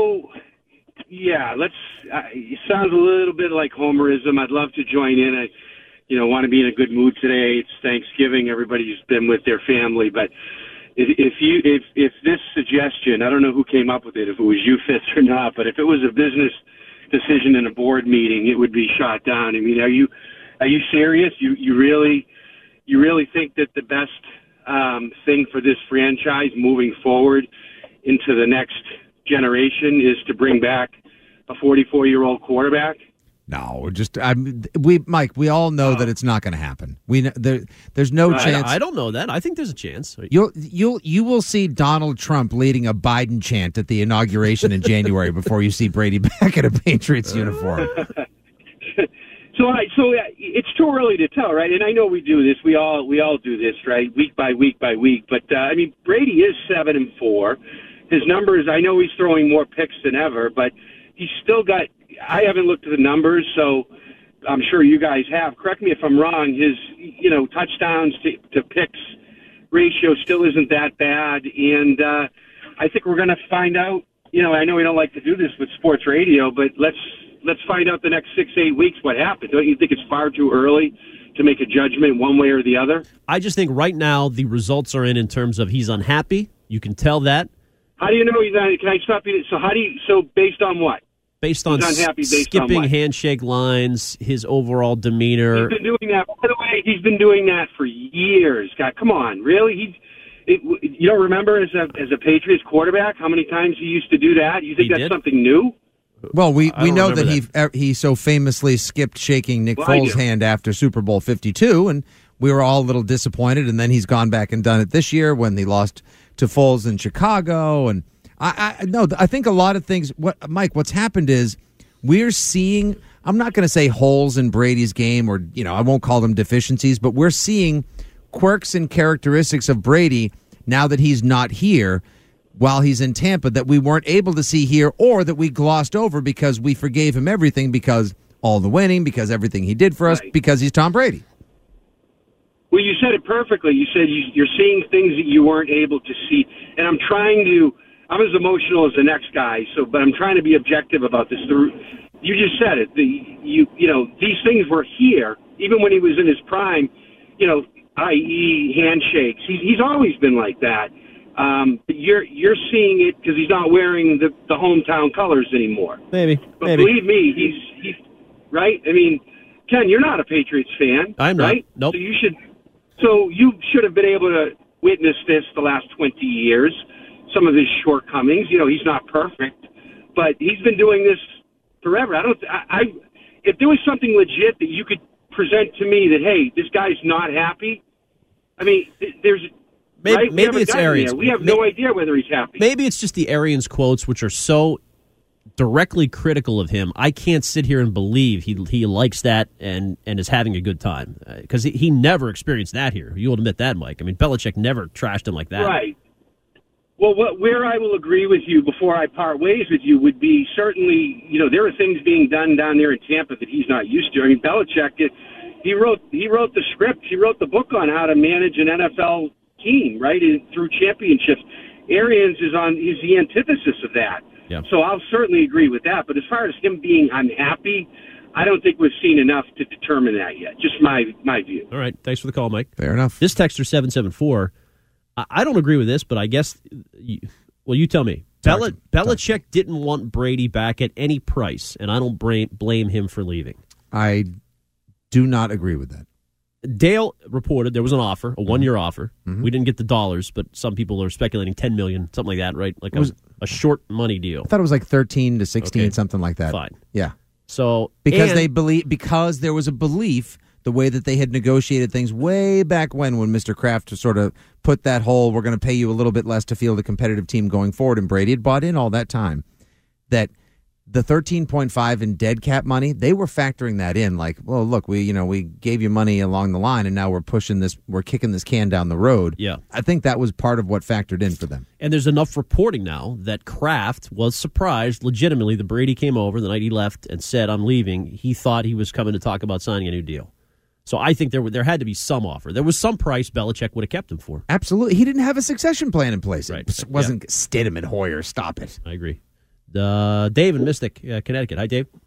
sounds a little bit like homerism. I'd love to join in. I want to be in a good mood today. It's Thanksgiving. Everybody's been with their family. But if this suggestion, I don't know who came up with it, if it was you, Fitz, or not, but if it was a business decision in a board meeting, it would be shot down. I mean, are you serious? You really think that the best thing for this franchise moving forward into the next generation is to bring back a 44-year-old quarterback? No, Mike. We all know that it's not going to happen. There's no chance. I don't know that. I think there's a chance. You will see Donald Trump leading a Biden chant at the inauguration in January before you see Brady back in a Patriots uniform. So it's too early to tell, right? And I know we do this. We all do this, right? Week by week by week. But Brady is 7-4. His numbers. I know he's throwing more picks than ever, but he's still got. I haven't looked at the numbers, so I'm sure you guys have. Correct me if I'm wrong. His touchdowns to picks ratio still isn't that bad, and I think we're going to find out. I know we don't like to do this with sports radio, but let's find out the next 6-8 weeks what happened. Don't you think it's far too early to make a judgment one way or the other? I just think right now the results are in terms of he's unhappy. You can tell that. How do you know he's unhappy? Can I stop you? So based on what? Based on skipping handshake lines, his overall demeanor. He's been doing that. By the way, he's been doing that for years. God, come on, really? You don't remember as a Patriots quarterback how many times he used to do that? You think that's something new? Well, we know that he so famously skipped shaking Nick Foles' hand after Super Bowl 52, and we were all a little disappointed. And then he's gone back and done it this year when they lost to Foles in Chicago. And I think a lot of things. What's happened is we're seeing. I'm not going to say holes in Brady's game, or I won't call them deficiencies, but we're seeing quirks and characteristics of Brady now that he's not here, while he's in Tampa, that we weren't able to see here, or that we glossed over because we forgave him everything, because all the winning, because everything he did for us, because he's Tom Brady. Well, you said it perfectly. You said you're seeing things that you weren't able to see, and I'm as emotional as the next guy, but I'm trying to be objective about this. You just said it. These things were here even when he was in his prime. I.e. handshakes. He's always been like that. But you're seeing it because he's not wearing the hometown colors anymore. Maybe. Believe me, he's right. I mean, Ken, you're not a Patriots fan. I'm not. Right? Nope. So you should have been able to witness this the last 20 years. Some of his shortcomings. He's not perfect, but he's been doing this forever. If there was something legit that you could present to me that, hey, this guy's not happy. I mean, there's. Maybe it's Arians. We have no idea whether he's happy. Maybe it's just the Arians quotes, which are so directly critical of him. I can't sit here and believe he likes that and is having a good time, because he never experienced that here. You'll admit that, Mike. I mean, Belichick never trashed him like that. Right. Well, where I will agree with you before I part ways with you would be certainly, there are things being done down there in Tampa that he's not used to. I mean, Belichick, he wrote the script. He wrote the book on how to manage an NFL team, right, through championships. Arians is the antithesis of that. Yeah. So I'll certainly agree with that. But as far as him being unhappy, I don't think we've seen enough to determine that yet. Just my view. All right. Thanks for the call, Mike. Fair enough. This texter 774, I don't agree with this, but I guess, you tell me. Belichick didn't want Brady back at any price, and I don't blame him for leaving. I do not agree with that. Dale reported there was an offer, a one-year offer. Mm-hmm. We didn't get the dollars, but some people are speculating $10 million, something like that, right? Like a short money deal. I thought it was like 13 to 16, something like that. Fine. Yeah. So because there was a belief, the way that they had negotiated things way back when Mr. Kraft sort of put that whole, we're going to pay you a little bit less to field a competitive team going forward, and Brady had bought in all that time, that the 13.5 in dead cap money, they were factoring that in. Like, well, look, we gave you money along the line, and now we're kicking this can down the road. Yeah, I think that was part of what factored in for them. And there's enough reporting now that Kraft was surprised, legitimately, that Brady came over the night he left and said, "I'm leaving." He thought he was coming to talk about signing a new deal. So I think there had to be some offer. There was some price Belichick would have kept him for. Absolutely, he didn't have a succession plan in place. Right. It wasn't Stidham and Hoyer. Stop it. I agree. Dave in Mystic, Connecticut. Hi, Dave.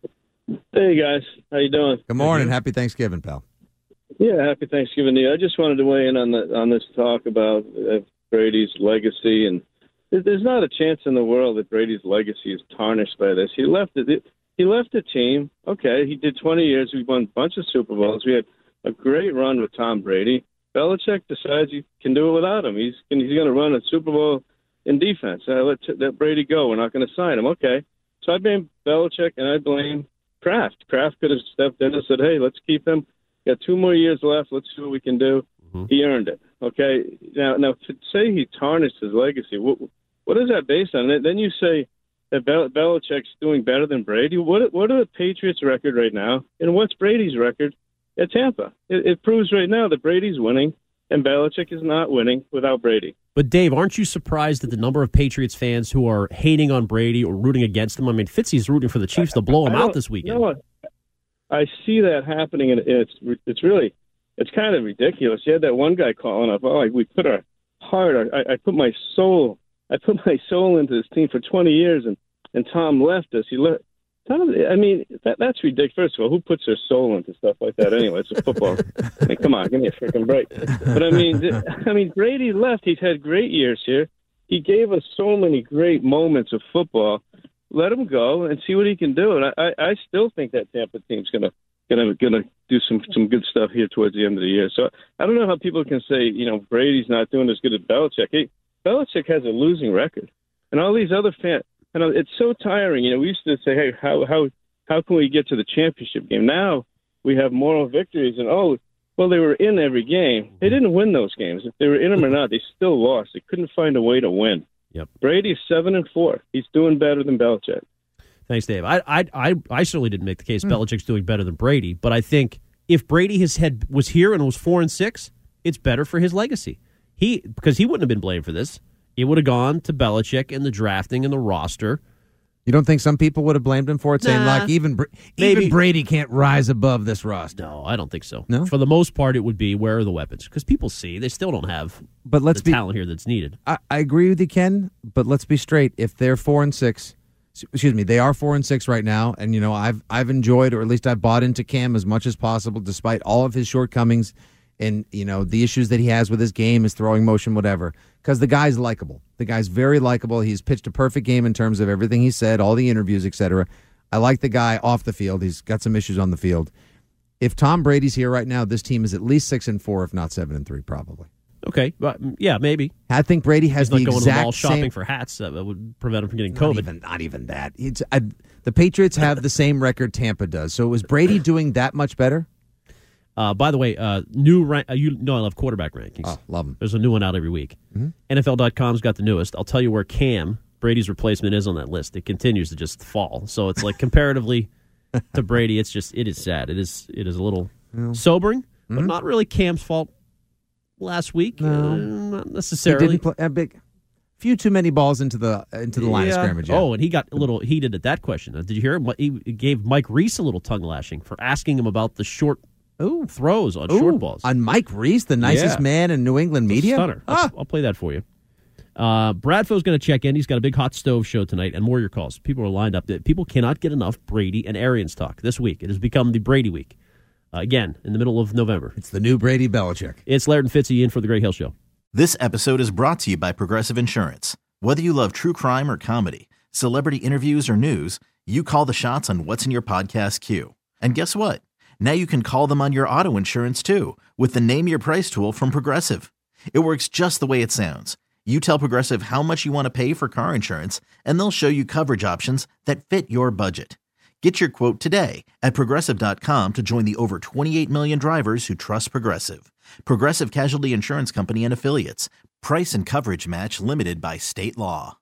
Hey, guys. How you doing? Good morning. Happy Thanksgiving, pal. Yeah, happy Thanksgiving to you. I just wanted to weigh in on this talk about Brady's legacy, and there's not a chance in the world that Brady's legacy is tarnished by this. He left the team. Okay, he did 20 years. We won a bunch of Super Bowls. We had a great run with Tom Brady. Belichick decides he can do it without him. He's going to run a Super Bowl in defense. Let Brady go. We're not going to sign him. Okay. So I blame Belichick and I blame Kraft. Kraft could have stepped in and said, hey, let's keep him. Got 2 more years left. Let's see what we can do. Mm-hmm. He earned it. Okay. Now to say he tarnished his legacy, what is that based on? Then you say that Belichick's doing better than Brady. What are the Patriots' record right now? And what's Brady's record at Tampa? It proves right now that Brady's winning and Belichick is not winning without Brady. But, Dave, aren't you surprised at the number of Patriots fans who are hating on Brady or rooting against him? I mean, Fitzy's rooting for the Chiefs to blow him out this weekend. No, I see that happening, and it's kind of ridiculous. You had that one guy calling up, we put our heart, I put my soul into this team for 20 years, and Tom left us. Tom, I mean, that's ridiculous. First of all, who puts their soul into stuff like that anyway? It's a football. I mean, come on, give me a freaking break. But I mean, Brady left. He's had great years here. He gave us so many great moments of football. Let him go and see what he can do. And I still think that Tampa team's gonna do some good stuff here towards the end of the year. So I don't know how people can say, Brady's not doing as good as Belichick. Belichick has a losing record, and all these other fans. It's so tiring. We used to say, hey, how can we get to the championship game? Now we have moral victories, and they were in every game. They didn't win those games. If they were in them or not, they still lost. They couldn't find a way to win. Yep. Brady's 7-4. He's doing better than Belichick. Thanks, Dave. I certainly didn't make the case Belichick's doing better than Brady, but I think if Brady was here and was 4-6, it's better for his legacy. Because he wouldn't have been blamed for this. It would have gone to Belichick and the drafting and the roster. You don't think some people would have blamed him for it, saying like even Brady can't rise above this roster? No, I don't think so. No? For the most part, it would be where are the weapons? Because people see they still don't have the talent here that's needed. I agree with you, Ken, but let's be straight. If they're 4-6, they are 4-6 right now, and I've enjoyed, or at least I've bought into Cam as much as possible, despite all of his shortcomings. And, the issues that he has with his game, his throwing motion, whatever, because the guy's likable. The guy's very likable. He's pitched a perfect game in terms of everything he said, all the interviews, etc. I like the guy off the field. He's got some issues on the field. If Tom Brady's here right now, this team is at least 6-4, if not 7-3, probably. Okay, yeah, maybe. I think Brady has the exact going to the mall same shopping for hats that would prevent him from getting COVID. Not even that. The Patriots have the same record Tampa does. So is Brady doing that much better? By the way, new I love quarterback rankings. Oh, love them. There's a new one out every week. Mm-hmm. NFL.com's got the newest. I'll tell you where Cam, Brady's replacement, is on that list. It continues to just fall. So it's like comparatively to Brady, it is sad. It is a little sobering, but not really Cam's fault. Last week, not necessarily. He didn't play few too many balls into the line of scrimmage. Yeah. Oh, and he got a little heated at that question. Did you hear him? He gave Mike Reese a little tongue lashing for asking him about the short throws on short balls. On Mike Reese, the nicest man in New England media? Stunner. I'll play that for you. Bradfo's going to check in. He's got a big hot stove show tonight and more of your calls. People are lined up. People cannot get enough Brady and Arians talk this week. It has become the Brady week. Again, in the middle of November. It's the new Brady Belichick. It's Laird and Fitzy in for the Greg Hill Show. This episode is brought to you by Progressive Insurance. Whether you love true crime or comedy, celebrity interviews or news, you call the shots on what's in your podcast queue. And guess what? Now you can call them on your auto insurance, too, with the Name Your Price tool from Progressive. It works just the way it sounds. You tell Progressive how much you want to pay for car insurance, and they'll show you coverage options that fit your budget. Get your quote today at Progressive.com to join the over 28 million drivers who trust Progressive. Progressive Casualty Insurance Company and Affiliates. Price and coverage match limited by state law.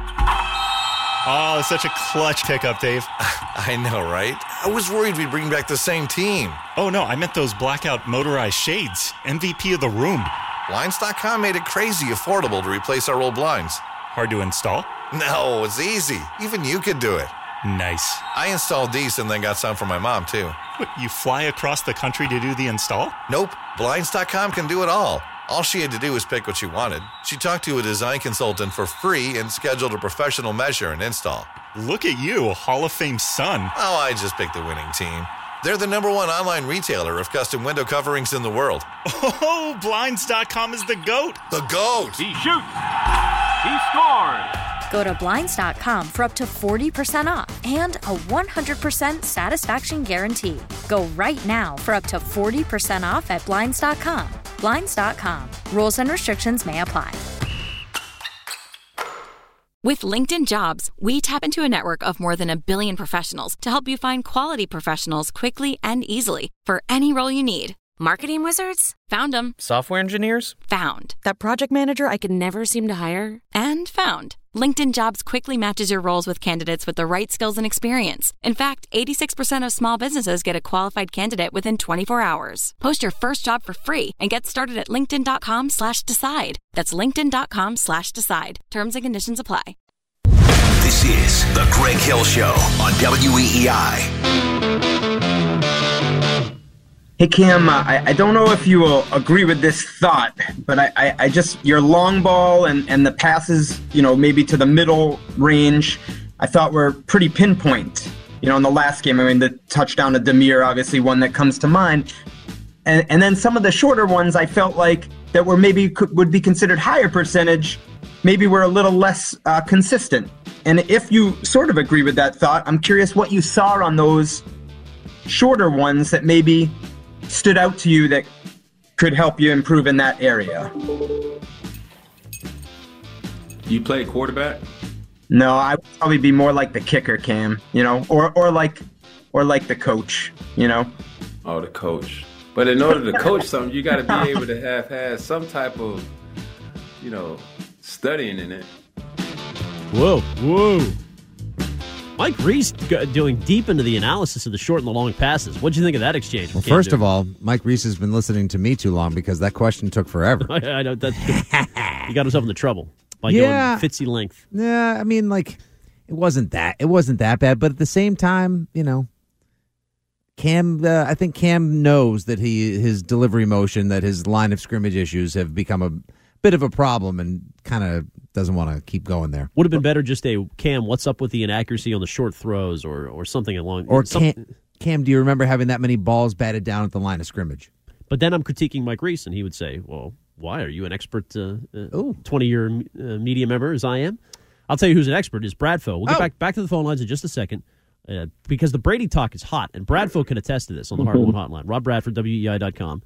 Oh, such a clutch pickup, Dave. I know, right? I was worried we'd bring back the same team. Oh, no, I meant those blackout motorized shades. MVP of the room. Blinds.com made it crazy affordable to replace our old blinds. Hard to install? No, it's easy. Even you could do it. Nice. I installed these and then got some for my mom, too. What, you fly across the country to do the install? Nope. Blinds.com can do it all. All she had to do was pick what she wanted. She talked to a design consultant for free and scheduled a professional measure and install. Look at you, a Hall of Fame son. Oh, I just picked the winning team. They're the #1 online retailer of custom window coverings in the world. Oh, Blinds.com is the GOAT. The GOAT. He shoots. He scores. Go to Blinds.com for up to 40% off and a 100% satisfaction guarantee. Go right now for up to 40% off at Blinds.com. Blinds.com. Rules and restrictions may apply. With LinkedIn Jobs, we tap into a network of more than 1 billion professionals to help you find quality professionals quickly and easily for any role you need. Marketing wizards? Found them. Software engineers? Found. That project manager I could never seem to hire? And found. LinkedIn Jobs quickly matches your roles with candidates with the right skills and experience. In fact, 86% of small businesses get a qualified candidate within 24 hours. Post your first job for free and get started at linkedin.com/decide. That's linkedin.com/decide. Terms and conditions apply. This is The Greg Hill Show on WEEI. Hey, Cam, I don't know if you will agree with this thought, but I just, your long ball and the passes, maybe to the middle range, I thought were pretty pinpoint. In the last game, I mean, the touchdown to Demir, obviously one that comes to mind. And then some of the shorter ones I felt like that were maybe would be considered higher percentage, maybe were a little less consistent. And if you sort of agree with that thought, I'm curious what you saw on those shorter ones that maybe stood out to you that could help you improve in that area. You play quarterback? No, I would probably be more like the kicker, Cam, or like the coach, Oh, the coach. But in order to coach something, you got to be able to have had some type of, studying in it. Whoa. Mike Reese doing deep into the analysis of the short and the long passes. What did you think of that exchange? Well, first of all, Mike Reese has been listening to me too long because that question took forever. I know. He got himself into trouble by going fitzy length. Yeah, I mean, it wasn't that bad, but at the same time, Cam, I think Cam knows that his delivery motion, that his line of scrimmage issues have become a bit of a problem and kind of doesn't want to keep going there. Would have been better just Cam, what's up with the inaccuracy on the short throws or something along. Or Cam, do you remember having that many balls batted down at the line of scrimmage? But then I'm critiquing Mike Reese, and he would say, well, why? Are you an expert 20-year media member as I am? I'll tell you who's an expert is Bradfo. We'll get back to the phone lines in just a second because the Brady talk is hot, and Bradfo can attest to this on the Heart One Hotline. Rob Bradford, WEEI.com.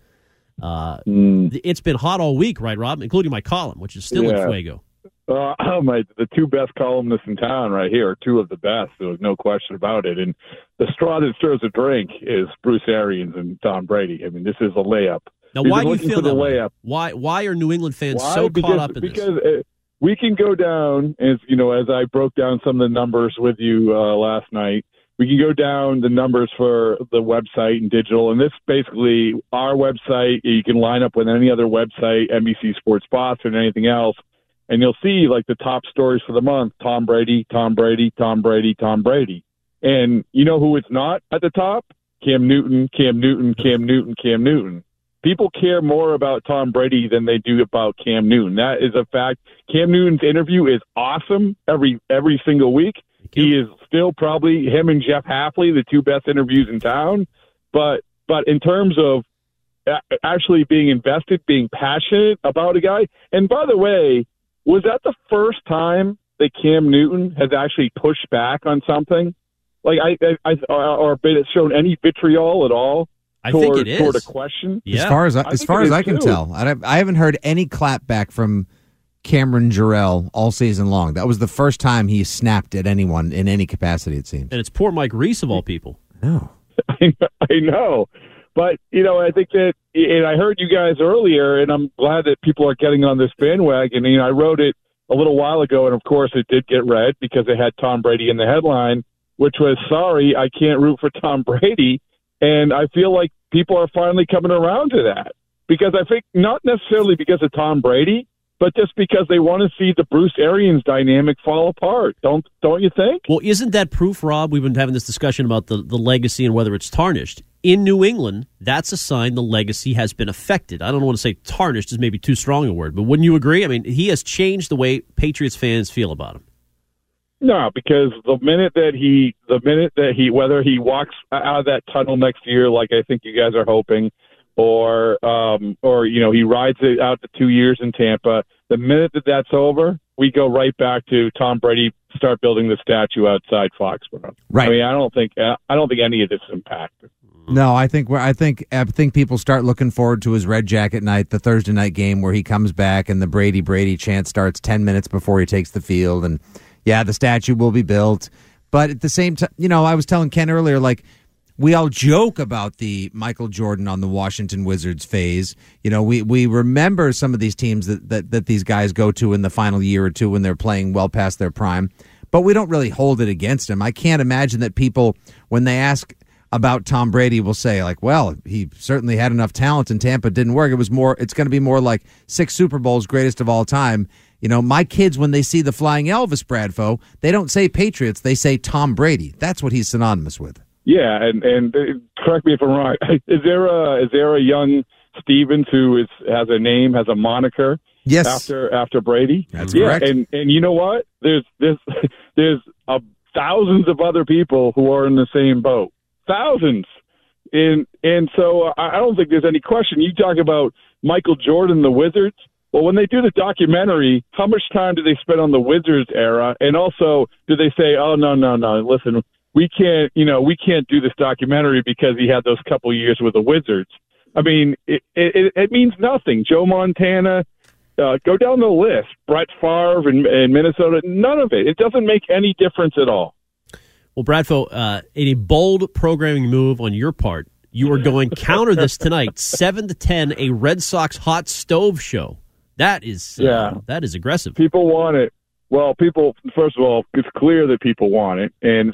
It's been hot all week, right, Rob? Including my column, which is still in fuego. The two best columnists in town right here are two of the best. There's no question about it. And the straw that stirs the drink is Bruce Arians and Tom Brady. I mean, this is a layup. Now, why do you feel that way? Why are New England fans caught up in this? Because we can go down, as I broke down some of the numbers with you last night, we can go down the numbers for the website and digital. And this basically, our website, you can line up with any other website, NBC Sports Boston, or anything else. And you'll see the top stories for the month, Tom Brady, Tom Brady, Tom Brady, Tom Brady. And you know who it's not at the top? Cam Newton, Cam Newton, Cam Newton, Cam Newton. People care more about Tom Brady than they do about Cam Newton. That is a fact. Cam Newton's interview is awesome every single week. He is still probably him and Jeff Hafley, the two best interviews in town. But in terms of actually being invested, being passionate about a guy, and by the way, was that the first time that Cam Newton has actually pushed back on something? Or been shown any vitriol at all toward a question? Yeah. As far as I can tell, I haven't heard any clapback from Cameron Jarrell all season long. That was the first time he snapped at anyone in any capacity, it seems. And it's poor Mike Reese of all people. No. I know. But, I think that, and I heard you guys earlier, and I'm glad that people are getting on this bandwagon. I wrote it a little while ago, and of course it did get read because it had Tom Brady in the headline, which was, sorry, I can't root for Tom Brady. And I feel like people are finally coming around to that because I think not necessarily because of Tom Brady, but just because they want to see the Bruce Arians dynamic fall apart. Don't you think? Well, isn't that proof, Rob? We've been having this discussion about the legacy and whether it's tarnished. In New England, that's a sign the legacy has been affected. I don't want to say tarnished is maybe too strong a word, but wouldn't you agree? I mean, he has changed the way Patriots fans feel about him. No, because the minute that he, whether he walks out of that tunnel next year, like I think you guys are hoping, or he rides it out to 2 years in Tampa, the minute that that's over, we go right back to Tom Brady start building the statue outside Foxborough. Right. I mean, I don't think any of this is impacted. No, I think people start looking forward to his red jacket night, the Thursday night game where he comes back and the Brady chant starts 10 minutes before he takes the field, and Yeah, the statue will be built. But at the same time, I was telling Ken earlier, like, we all joke about the Michael Jordan on the Washington Wizards phase. We remember some of these teams that these guys go to in the final year or two when they're playing well past their prime. But we don't really hold it against him. I can't imagine that people, when they ask about Tom Brady, will say, like, well, he certainly had enough talent in Tampa, it didn't work. It's going to be more like 6 Super Bowls, greatest of all time. My kids, when they see the Flying Elvis, Bradfo, they don't say Patriots, they say Tom Brady. That's what he's synonymous with. Yeah, and correct me if I'm wrong. Is there a young Stevens who has a moniker? Yes. After Brady. That's correct. And you know what? There's thousands of other people who are in the same boat. Thousands. And so I don't think there's any question. You talk about Michael Jordan, the Wizards. Well, when they do the documentary, how much time do they spend on the Wizards era? And also, do they say, oh, no, listen, we can't do this documentary because he had those couple years with the Wizards. I mean, it means nothing. Joe Montana, go down the list. Brett Favre in Minnesota, none of it. It doesn't make any difference at all. Well, Bradfo, in a bold programming move on your part, you are going counter this tonight, 7 to 10, a Red Sox hot stove show. That is aggressive. People want it. Well, first of all, it's clear that people want it, and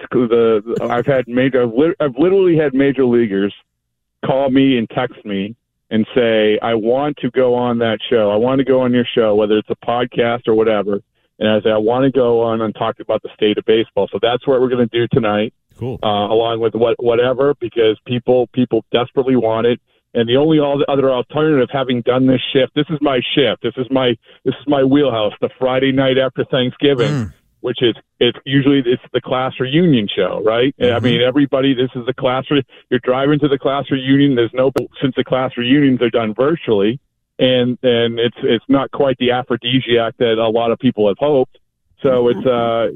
I've literally had major leaguers call me and text me and say, I want to go on that show. I want to go on your show, whether it's a podcast or whatever. And I say, I want to go on and talk about the state of baseball. So that's what we're going to do tonight. Cool. Along with whatever, because people desperately want it. And the only other alternative, having done this shift, this is my shift. This is my wheelhouse. The Friday night after Thanksgiving, which is it's the class reunion show, right? Mm-hmm. I mean, everybody. This is the class. You're driving to the class reunion. Since the class reunions are done virtually, and it's not quite the aphrodisiac that a lot of people have hoped. So it's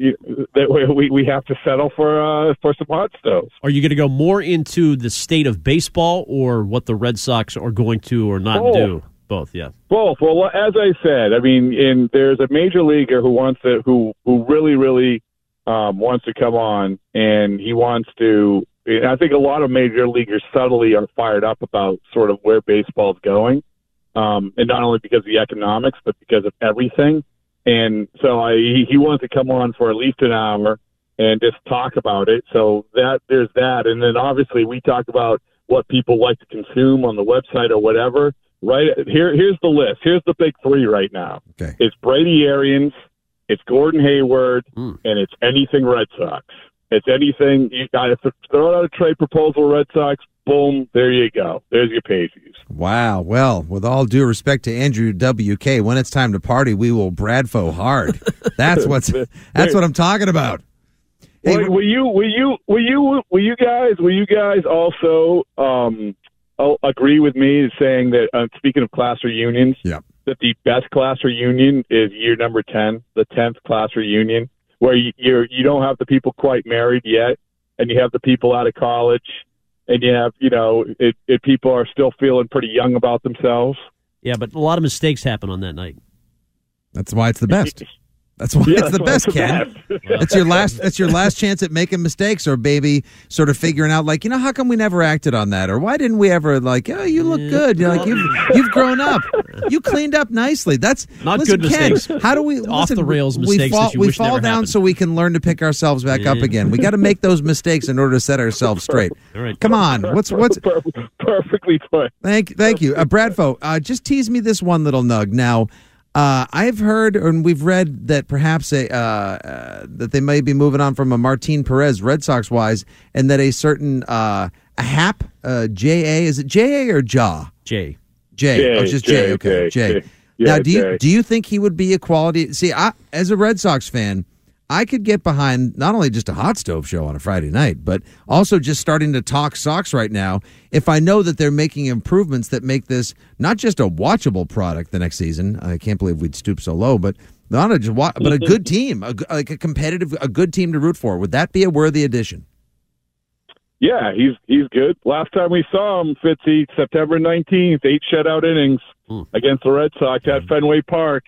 we have to settle for some hot stoves. Are you going to go more into the state of baseball or what the Red Sox are going to or not do? Both, yeah. Both. Well, as I said, I mean, there's a major leaguer who really wants to come on, and he wants to. I think a lot of major leaguers subtly are fired up about sort of where baseball is going, and not only because of the economics, but because of everything. And so he wants to come on for at least an hour and just talk about it. So there's that. And then obviously we talk about what people like to consume on the website or whatever. Right here's the list. Here's the big 3 right now. Okay. It's Brady Arians, it's Gordon Hayward, and it's anything Red Sox. It's anything. You got to throw out a trade proposal, Red Sox. Boom, there you go. There's your pay views. Wow. Well, with all due respect to Andrew WK, when it's time to party, we will Bradfo hard. That's what I'm talking about. Hey, will you guys also agree with me saying that speaking of class reunions, that the best class reunion is year number 10, the 10th class reunion, where you don't have the people quite married yet, and you have the people out of college. And you have, people are still feeling pretty young about themselves. Yeah, but a lot of mistakes happen on that night. That's why it's the best. That's why it's the best, Ken. It's your last chance at making mistakes, or maybe sort of figuring out, like, how come we never acted on that, or why didn't we ever, like, oh, you look good, you've grown up, you cleaned up nicely. That's not good mistakes. Ken, how do we off the rails mistakes? We fall down so we can learn to pick ourselves back up again. We got to make those mistakes in order to set ourselves straight. All right, come on. What's perfectly fine? Thank you, Bradfo. Just tease me this one little nug now. I've heard and we've read that perhaps that they may be moving on from a Martin Perez Red Sox wise, and that a certain a Hap J.A. is it J.A. or Ja? J. Oh, just J. Okay, J. Yeah, now, do you think he would be a quality? See, as a Red Sox fan, I could get behind not only just a hot stove show on a Friday night, but also just starting to talk Sox right now if I know that they're making improvements that make this not just a watchable product the next season. I can't believe we'd stoop so low, but not a but a good team, a good team to root for. Would that be a worthy addition? Yeah, he's good. Last time we saw him, Fitzy, September 19th, 8 shutout innings against the Red Sox at Fenway Park.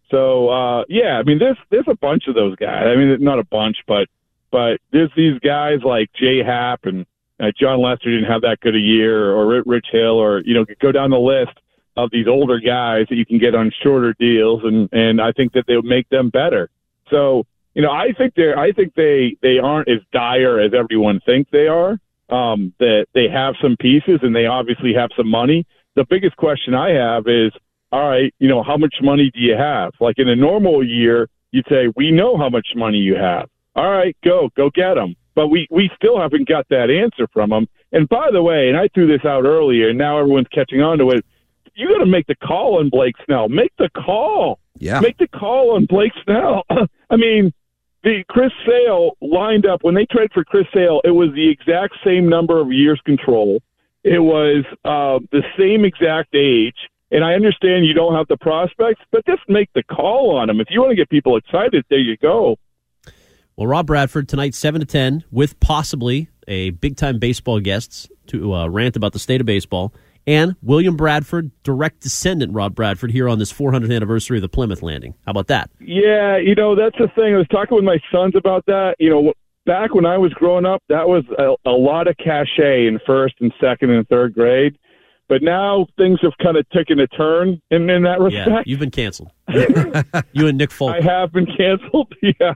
So, yeah, I mean, there's a bunch of those guys. I mean, not a bunch, but there's these guys like Jay Happ and John Lester didn't have that good a year, or Rich Hill, or, go down the list of these older guys that you can get on shorter deals, and I think that they'll make them better. So, I think they aren't as dire as everyone thinks they are. That they have some pieces and they obviously have some money. The biggest question I have is, all right, how much money do you have? Like in a normal year, you'd say, we know how much money you have. All right, go get them. But we still haven't got that answer from them. And by the way, and I threw this out earlier, and now everyone's catching on to it, you got to make the call on Blake Snell. Make the call. Yeah. Make the call on Blake Snell. I mean, the Chris Sale lined up, when they traded for Chris Sale, it was the exact same number of years control. It was the same exact age. And I understand you don't have the prospects, but just make the call on them. If you want to get people excited, there you go. Well, Rob Bradford tonight, 7 to 10, with possibly a big-time baseball guest to rant about the state of baseball, and William Bradford, direct descendant Rob Bradford, here on this 400th anniversary of the Plymouth landing. How about that? Yeah, that's the thing. I was talking with my sons about that. Back when I was growing up, that was a lot of cachet in first and second and third grade. But now things have kind of taken a turn in that respect. Yeah, you've been canceled. You and Nick Folk. I have been canceled, yeah.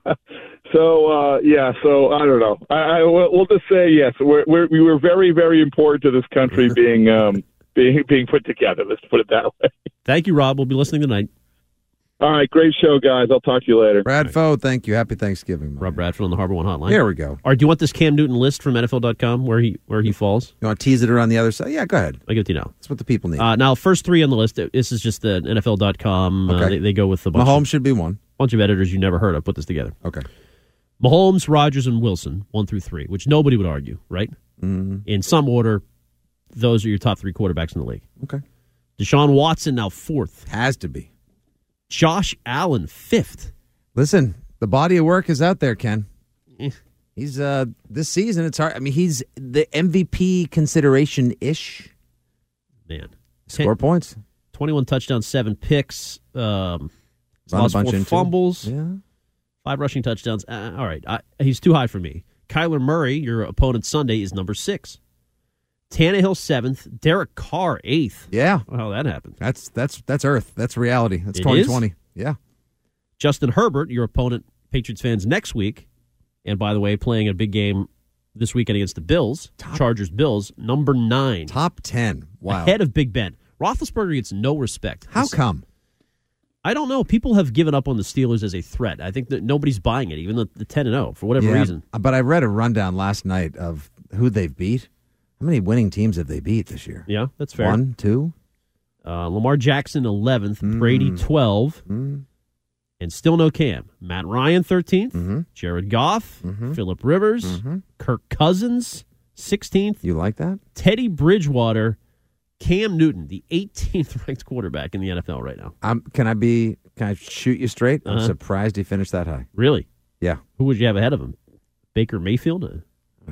So, so I don't know. We'll just say yes. We were very, very important to this country being put together. Let's put it that way. Thank you, Rob. We'll be listening tonight. All right, great show, guys. I'll talk to you later. Bradfo, thank you. Happy Thanksgiving, man. Rob Bradford on the Harbor One Hotline. There we go. All right, do you want this Cam Newton list from NFL.com where he falls? You want to tease it around the other side? Yeah, go ahead. I'll give it to you now. That's what the people need. Now, first three on the list, this is just the NFL.com. Okay. They go with a Mahomes should be one. Bunch of editors you never heard of put this together. Okay. Mahomes, Rodgers, and Wilson, 1 through 3, which nobody would argue, right? Mm-hmm. In some order, those are your top 3 quarterbacks in the league. Okay. Deshaun Watson now 4th. Has to be. Josh Allen 5th. Listen, the body of work is out there, Ken. He's this season. It's hard. I mean, he's the MVP consideration-ish. Man, score points. 21 touchdowns, 7 picks. Lost 4 fumbles. Yeah. 5 rushing touchdowns. All right, he's too high for me. Kyler Murray, your opponent Sunday, is number 6. Tannehill 7th, Derek Carr 8th. Yeah, how that happened? That's Earth. That's reality. That's 2020. Is? Yeah. Justin Herbert, your opponent, Patriots fans next week, and by the way, playing a big game this weekend against the Bills, Chargers Bills, number 9, top 10. Wow, ahead of Big Ben. Roethlisberger gets no respect. How come? I don't know. People have given up on the Steelers as a threat. I think that nobody's buying it, even the 10-0 for whatever reason. But I read a rundown last night of who they've beat. How many winning teams have they beat this year? Yeah, that's fair. 1, 2? Lamar Jackson, 11th. Brady, 12th. And still no Cam. Matt Ryan, 13th. Jared Goff. Phillip Rivers. Kirk Cousins, 16th. You like that? Teddy Bridgewater. Cam Newton, the 18th ranked quarterback in the NFL right now. Can I shoot you straight? I'm surprised he finished that high. Really? Yeah. Who would you have ahead of him? Baker Mayfield?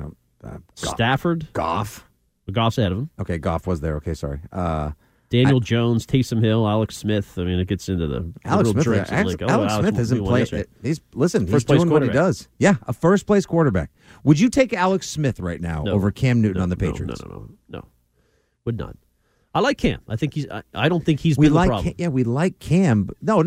Stafford? Goff. Goff's ahead of him. Okay, Goff was there. Okay, sorry. Daniel Jones, Taysom Hill, Alex Smith. I mean, it gets into the Alex Smith. drinks. Alex Smith isn't playing. He's First doing what he does. Yeah, a first place quarterback. Would you take Alex Smith right now over Cam Newton on the Patriots? No. Would not. I like Cam. I think I don't think he's been the problem. We like Cam. But no.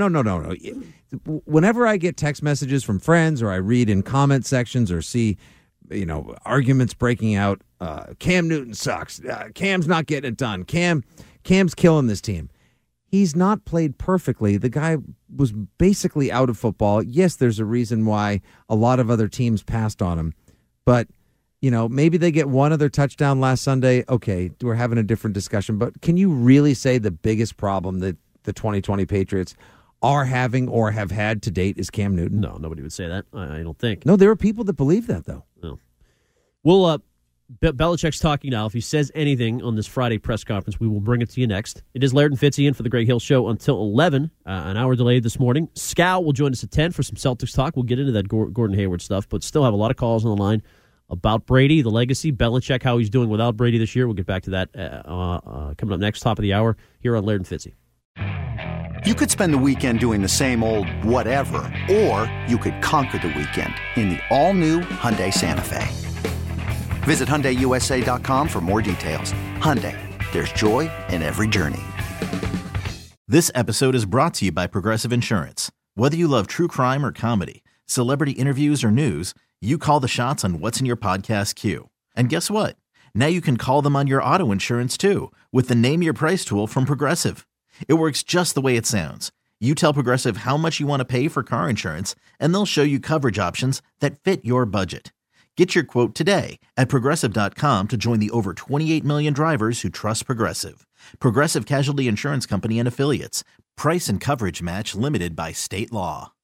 Whenever I get text messages from friends, or I read in comment sections, or see, arguments breaking out, Cam Newton sucks. Cam's not getting it done. Cam's killing this team. He's not played perfectly. The guy was basically out of football. Yes, there's a reason why a lot of other teams passed on him, but. Maybe they get one other touchdown last Sunday. Okay, we're having a different discussion. But can you really say the biggest problem that the 2020 Patriots are having or have had to date is Cam Newton? No, nobody would say that. I don't think. No, there are people that believe that, though. No. Well, Belichick's talking now. If he says anything on this Friday press conference, we will bring it to you next. It is Laird and Fitzy in for the Greg Hill Show until 11, an hour delayed this morning. Scal will join us at 10 for some Celtics talk. We'll get into that Gordon Hayward stuff, but still have a lot of calls on the line about Brady, the legacy, Belichick, how he's doing without Brady this year. We'll get back to that coming up next, top of the hour, here on Laird and Fitzy. You could spend the weekend doing the same old whatever, or you could conquer the weekend in the all-new Hyundai Santa Fe. Visit HyundaiUSA.com for more details. Hyundai, there's joy in every journey. This episode is brought to you by Progressive Insurance. Whether you love true crime or comedy, celebrity interviews or news, you call the shots on what's in your podcast queue. And guess what? Now you can call them on your auto insurance too with the Name Your Price tool from Progressive. It works just the way it sounds. You tell Progressive how much you want to pay for car insurance, and they'll show you coverage options that fit your budget. Get your quote today at Progressive.com to join the over 28 million drivers who trust Progressive. Progressive Casualty Insurance Company and Affiliates. Price and coverage match limited by state law.